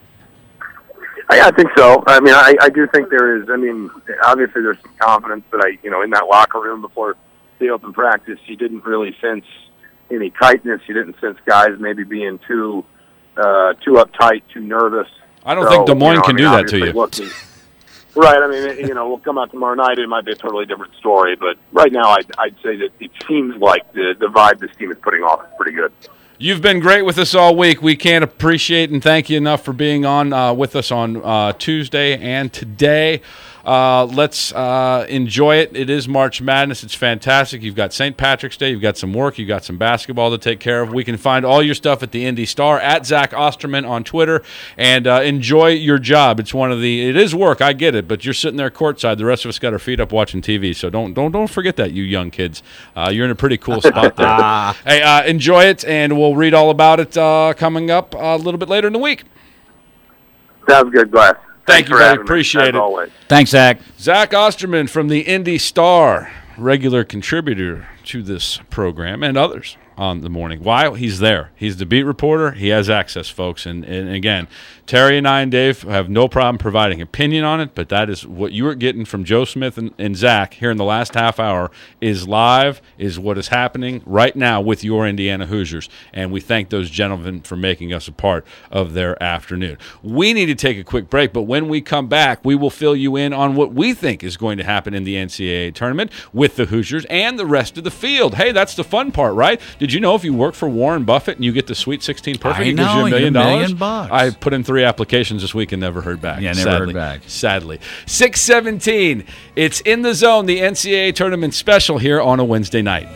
I, I think so. I mean, I, I do think there is. I mean, obviously there's some confidence, but I, you know, in that locker room before the open practice, you didn't really sense any tightness. You didn't sense guys maybe being too uh, too uptight, too nervous. I don't so, think Des Moines you know, can I mean, do that to you. Look, right. I mean, you know, we'll come out tomorrow night. It might be a totally different story. But right now, I'd, I'd say that it seems like the, the vibe this team is putting off is pretty good. You've been great with us all week. We can't appreciate and thank you enough for being on uh, with us on uh, Tuesday and today. Uh, let's uh, enjoy it. It is March Madness. It's fantastic. You've got Saint Patrick's Day. You've got some work. You've got some basketball to take care of. We can find all your stuff at the Indy Star, at Zach Osterman on Twitter, and uh, enjoy your job. It's one of the. It is work. I get it, but you're sitting there courtside. The rest of us got our feet up watching T V. So don't don't don't forget that, you young kids. Uh, you're in a pretty cool spot there. Hey, uh, enjoy it, and we'll read all about it uh, coming up a little bit later in the week. Sounds good, Glass. Thank you, buddy. Appreciate it. Always. Thanks, Zach. Zach Osterman from the Indy Star, regular contributor to this program and others on the morning. Why? He's there. He's the beat reporter. He has access, folks. And, and again, Terry and I and Dave have no problem providing opinion on it, but that is what you are getting from Joe Smith and, and Zach here in the last half hour is live, is what is happening right now with your Indiana Hoosiers. And we thank those gentlemen for making us a part of their afternoon. We need to take a quick break, but when we come back, we will fill you in on what we think is going to happen in the N C double A tournament with the Hoosiers and the rest of the field. Hey, that's the fun part, right? Did you know if you work for Warren Buffett and you get the Sweet sixteen perfect, I it gives know, you a million you're a dollars? million bucks. I put in three applications this week and never heard back. Yeah, never sadly, heard back. Sadly. six seventeen, it's In the Zone, the N C double A tournament special here on a Wednesday night.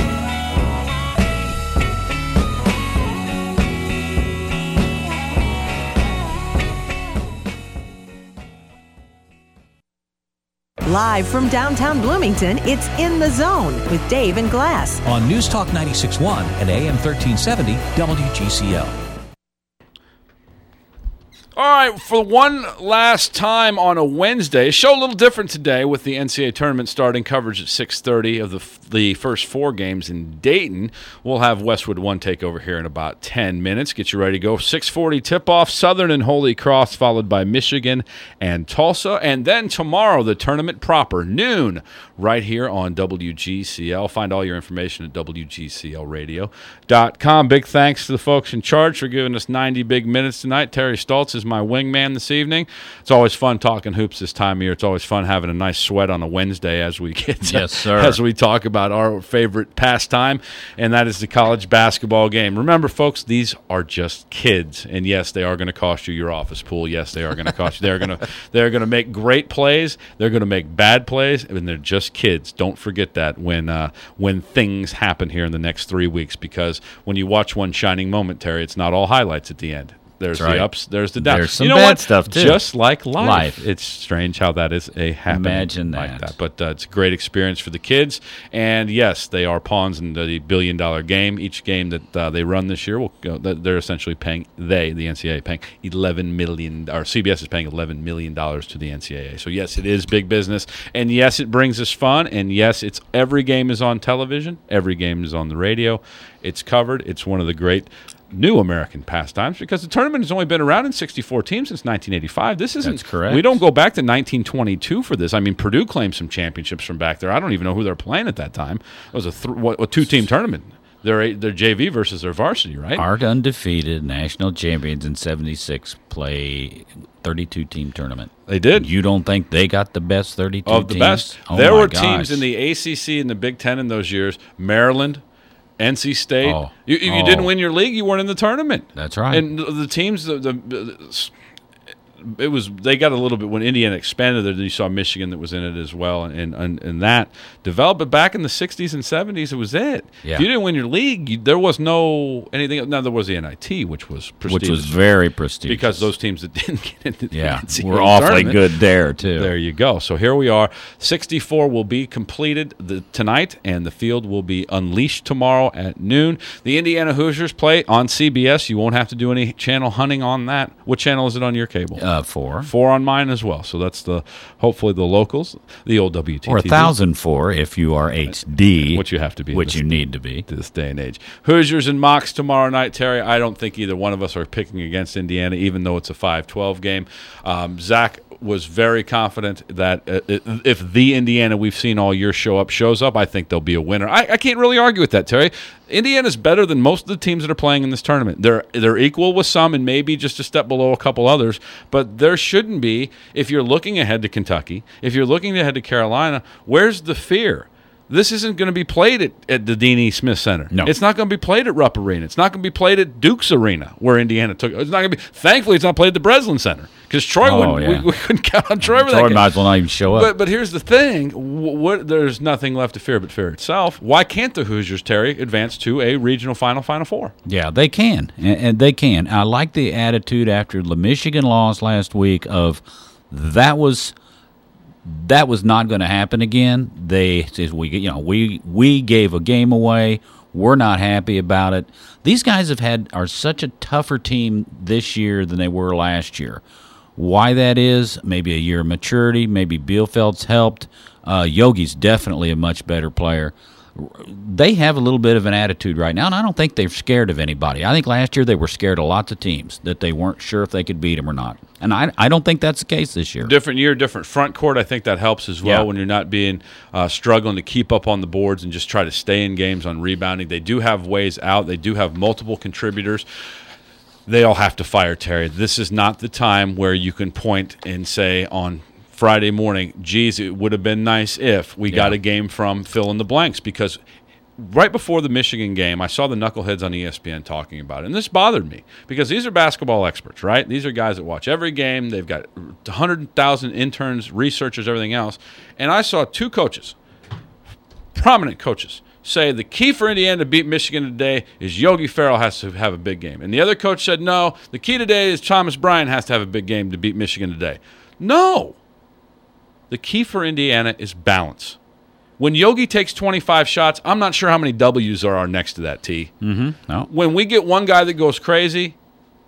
Live from downtown Bloomington, it's In the Zone with Dave and Glass on News Talk ninety-six point one and A M thirteen seventy W G C L. All right, for one last time on a Wednesday, show a little different today with the N C double A tournament starting coverage at six thirty of the the first four games in Dayton. We'll have Westwood One take over here in about ten minutes. Get you ready to go. six forty tip-off, Southern and Holy Cross, followed by Michigan and Tulsa. And then tomorrow, the tournament proper, noon, right here on W G C L. Find all your information at W G C L radio dot com. Big thanks to the folks in charge for giving us ninety big minutes tonight. Terry Stoltz is my wingman this evening. It's always fun talking hoops this time of year. It's always fun having a nice sweat on a Wednesday as we get to, yes, sir. as we talk about our favorite pastime, and that is the college basketball game. Remember, folks, these are just kids, and yes, they are going to cost you your office pool. Yes, they are going to cost you. They're going to they're going to make great plays. They're going to make bad plays, and they're just kids. Don't forget that when uh, when things happen here in the next three weeks, because when you watch one shining moment, Terry, it's not all highlights at the end. There's That's right. the ups, there's the downs. There's some you know bad what? stuff, too. Just like life. Life. It's strange how that is a happening Imagine like that. that. But uh, it's a great experience for the kids. And, yes, they are pawns in the billion-dollar game. Each game that uh, they run this year, will go, they're essentially paying, they, the N C double A, paying eleven million dollars, or C B S is paying eleven million dollars to the N C double A. So, yes, it is big business. And, yes, it brings us fun. And, yes, it's every game is on television. Every game is on the radio. It's covered. It's one of the great new American pastimes because the tournament has only been around in sixty-four teams since nineteen eighty-five. This isn't That's correct. We don't go back to nineteen twenty-two for this. I mean, Purdue claimed some championships from back there. I don't even know who they're playing at that time. It was a, th- what, a two-team tournament. Their their J V versus their varsity, right? Our undefeated national champions in seventy-six play thirty-two team tournament. They did. You don't think they got the best thirty-two Of the teams? best. Oh there my were gosh. teams in the A C C and the Big Ten in those years. Maryland, N C State. Oh. You, if you Oh. didn't win your league, you weren't in the tournament. That's right. And the, the teams, the, the it was they got a little bit when Indiana expanded there. You saw Michigan that was in it as well, and and, and that developed. But back in the sixties and seventies, it was it. Yeah. If you didn't win your league, you, there was no anything. Now there was the N I T, which was prestigious, which was very prestigious because those teams that didn't get into the yeah N C double A were awfully tournament, good there too. there you go. So here we are. sixty-four will be completed the, tonight, and the field will be unleashed tomorrow at noon. The Indiana Hoosiers play on C B S. You won't have to do any channel hunting on that. What channel is it on your cable? Uh, four. Four on mine as well. So that's the hopefully the locals, the old W T T V. Or a thousand four if you are H D. Which you have to be. Which this, you need to be. to this day and age. Hoosiers and Mocs tomorrow night, Terry. I don't think either one of us are picking against Indiana, even though it's a five twelve game. Um, Zach was very confident that uh, if the Indiana we've seen all year show up shows up, I think they'll be a winner. I, I can't really argue with that, Terry. Indiana's better than most of the teams that are playing in this tournament. They're they're equal with some and maybe just a step below a couple others, but there shouldn't be. If you're looking ahead to Kentucky, if you're looking ahead to Carolina, where's the fear? This isn't going to be played at, at the Dean E. Smith Center. No. It's not going to be played at Rupp Arena. It's not going to be played at Duke's Arena, where Indiana took it. It's not going to be. Thankfully, it's not played at the Breslin Center because Troy Oh, wouldn't. yeah. We, we couldn't count on Troy. for that Troy game. might as well not even show up. But but here's the thing: w- what, there's nothing left to fear but fear itself. Why can't the Hoosiers, Terry, advance to a regional final, Final Four? Yeah, they can, and, and they can. I like the attitude after the Michigan loss last week of that was that was not going to happen again. They says we you know we we gave a game away. We're not happy about it. These guys have had are such a tougher team this year than they were last year. Why that is? Maybe a year of maturity. Maybe Bielfeld's helped. Uh, Yogi's definitely a much better player. they have a little bit of an attitude right now, and I don't think they're scared of anybody. I think last year they were scared of lots of teams that they weren't sure if they could beat them or not. And I, I don't think that's the case this year. Different year, different front court. I think that helps as well Yeah. when you're not being uh, struggling to keep up on the boards and just try to stay in games on rebounding. They do have ways out. They do have multiple contributors. They all have to fire Terry. This is not the time where you can point and say on Friday morning, geez, it would have been nice if we Yeah. got a game from fill in the blanks, because right before the Michigan game, I saw the knuckleheads on E S P N talking about it, and this bothered me because these are basketball experts, right? These are guys that watch every game. They've got one hundred thousand interns, researchers, everything else, and I saw two coaches, prominent coaches, say the key for Indiana to beat Michigan today is Yogi Ferrell has to have a big game. And the other coach said, no, the key today is Thomas Bryant has to have a big game to beat Michigan today. No. The key for Indiana is balance. When Yogi takes twenty-five shots, I'm not sure how many W's there are next to that T. Mm-hmm. No. When we get one guy that goes crazy,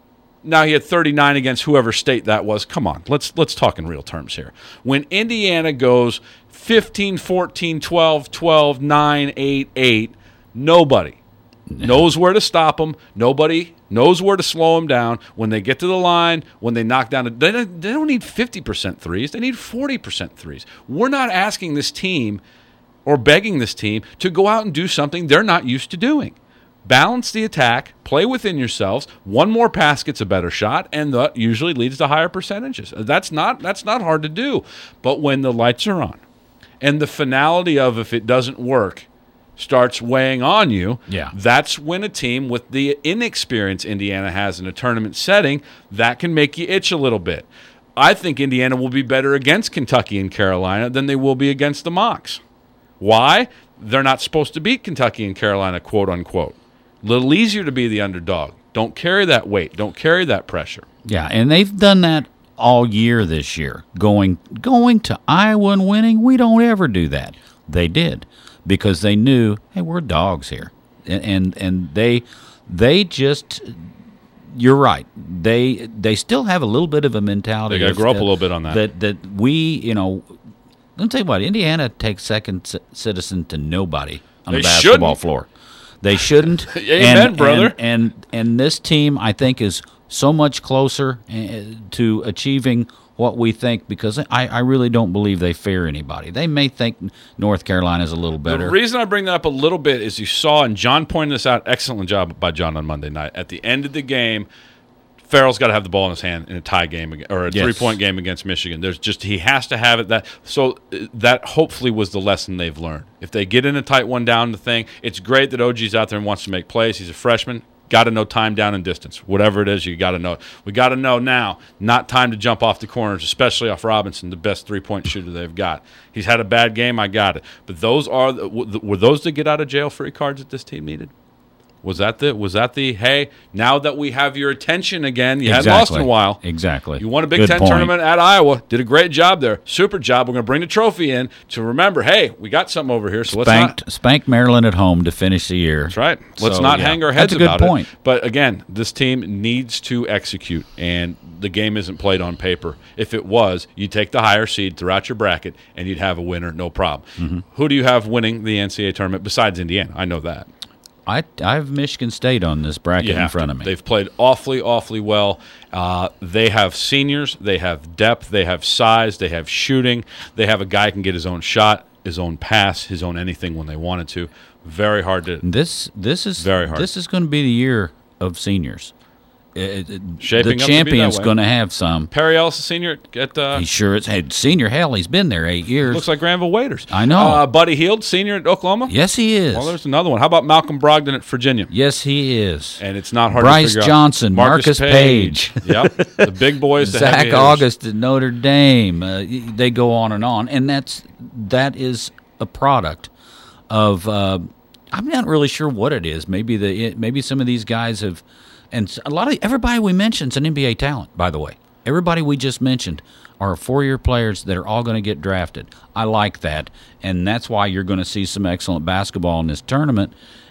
now he had thirty-nine against whoever state that was. Come on, let's let's talk in real terms here. When Indiana goes fifteen, fourteen, twelve, twelve, nine, eight, eight, nobody knows where to stop them. Nobody knows where to slow them down. When they get to the line, when they knock down, they don't, they don't need fifty percent threes. They need forty percent threes. We're not asking this team or begging this team to go out and do something they're not used to doing. Balance the attack, play within yourselves. One more pass gets a better shot, and that usually leads to higher percentages. That's not that's not hard to do. But when the lights are on and the finality of if it doesn't work starts weighing on you, Yeah. that's when a team with the inexperience Indiana has in a tournament setting, that can make you itch a little bit. I think Indiana will be better against Kentucky and Carolina than they will be against the Mocs. Why? They're not supposed to beat Kentucky and Carolina, quote unquote. A little easier to be the underdog. Don't carry that weight. Don't carry that pressure. Yeah, and they've done that all year this year. Going going to Iowa and winning, we don't ever do that. They did because they knew, hey, we're dogs here, and and, and they they just. You're right. They they still have a little bit of a mentality. They gotta of, grow up uh, a little bit on that. That that we, you know, let me tell you what. Indiana takes second c- citizen to nobody on They the basketball shouldn't. floor. They shouldn't. Amen, and, brother. And, and and this team, I think, is so much closer uh, to achieving what we think, because I, I really don't believe they fear anybody. They may think North Carolina's a little better. The reason I bring that up a little bit is you saw, and John pointed this out, excellent job by John on Monday night. At the end of the game, Farrell's got to have the ball in his hand in a tie game ag- or a Yes. three-point game against Michigan. There's just he has to have it. That so uh, that hopefully was the lesson they've learned. If they get in a tight one down the thing, it's great that O G's out there and wants to make plays. He's a freshman. Got to know time, down, and distance. Whatever it is, you got to know it. We got to know now, not time to jump off the corners, especially off Robinson, the best three-point shooter they've got. He's had a bad game, I got it. But those are the, were those the get-out-of-jail-free cards that this team needed? Was that the, was that the, hey, now that we have your attention again, you hadn't lost in a while. Exactly. You won a Big Good Ten point. tournament at Iowa. Did a great job there. Super job. We're going to bring the trophy in to remember, hey, we got something over here, so let's Spanked, not. spanked Maryland at home to finish the year. That's right. Let's So, not yeah. hang our heads That's a good about point. it. But again, this team needs to execute, and the game isn't played on paper. If it was, you'd take the higher seed throughout your bracket, and you'd have a winner, no problem. Mm-hmm. Who do you have winning the N C double A tournament besides Indiana? I know that. I I have Michigan State on this bracket You in have front to. of me. They've played awfully, awfully well. Uh, they have seniors. They have depth. They have size. They have shooting. They have a guy who can get his own shot, his own pass, his own anything when they wanted to. Very hard to. This this is Very hard. This is going to be the year of seniors. It- it- Shaping the up to be that champion's way. going to have some. Perry Ellis, a senior at uh, He sure is. Hey, senior, hell, he's been there eight years. looks like Granville Waiters. I know. Uh, Buddy Hield, senior at Oklahoma. Yes, he is. Well, there's another one. How about Malcolm Brogdon at Virginia? Yes, he is. And it's not hard Bryce to figure Johnson, out. Marcus Page. yep, the big boys. the heavy Zach hitters. August at Notre Dame. Uh, y- they go on and on, and that's that is a product of. Uh, I'm not really sure what it is. Maybe the maybe some of these guys have, and a lot of everybody we mentioned is an N B A talent. By the way, everybody we just mentioned are four-year players that are all going to get drafted. I like that, and that's why you're going to see some excellent basketball in this tournament,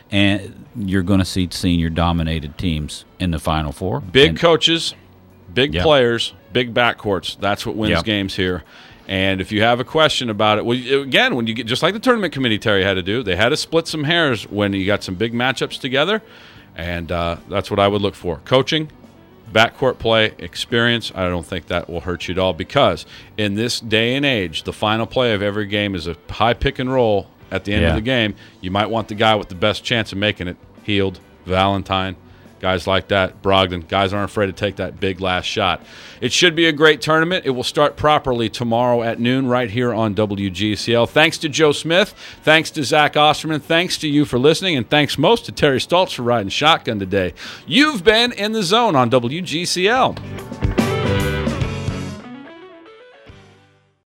and you're going to see senior-dominated teams in the Final Four. Big And- coaches, big Yep. players, big backcourts. That's what wins Yep. games here. And if you have a question about it, well, again, when you get just like the tournament committee Terry had to do, they had to split some hairs when you got some big matchups together, and uh, that's what I would look for: coaching, backcourt play, experience. I don't think that will hurt you at all, because in this day and age, the final play of every game is a high pick and roll at the end Yeah. of the game. You might want the guy with the best chance of making it. Heald, Valentine, guys like that, Brogdon. Guys aren't afraid to take that big last shot. It should be a great tournament. It will start properly tomorrow at noon right here on W G C L. Thanks to Joe Smith. Thanks to Zach Osterman. Thanks to you for listening. And thanks most to Terry Stoltz for riding shotgun today. You've been in the zone on W G C L.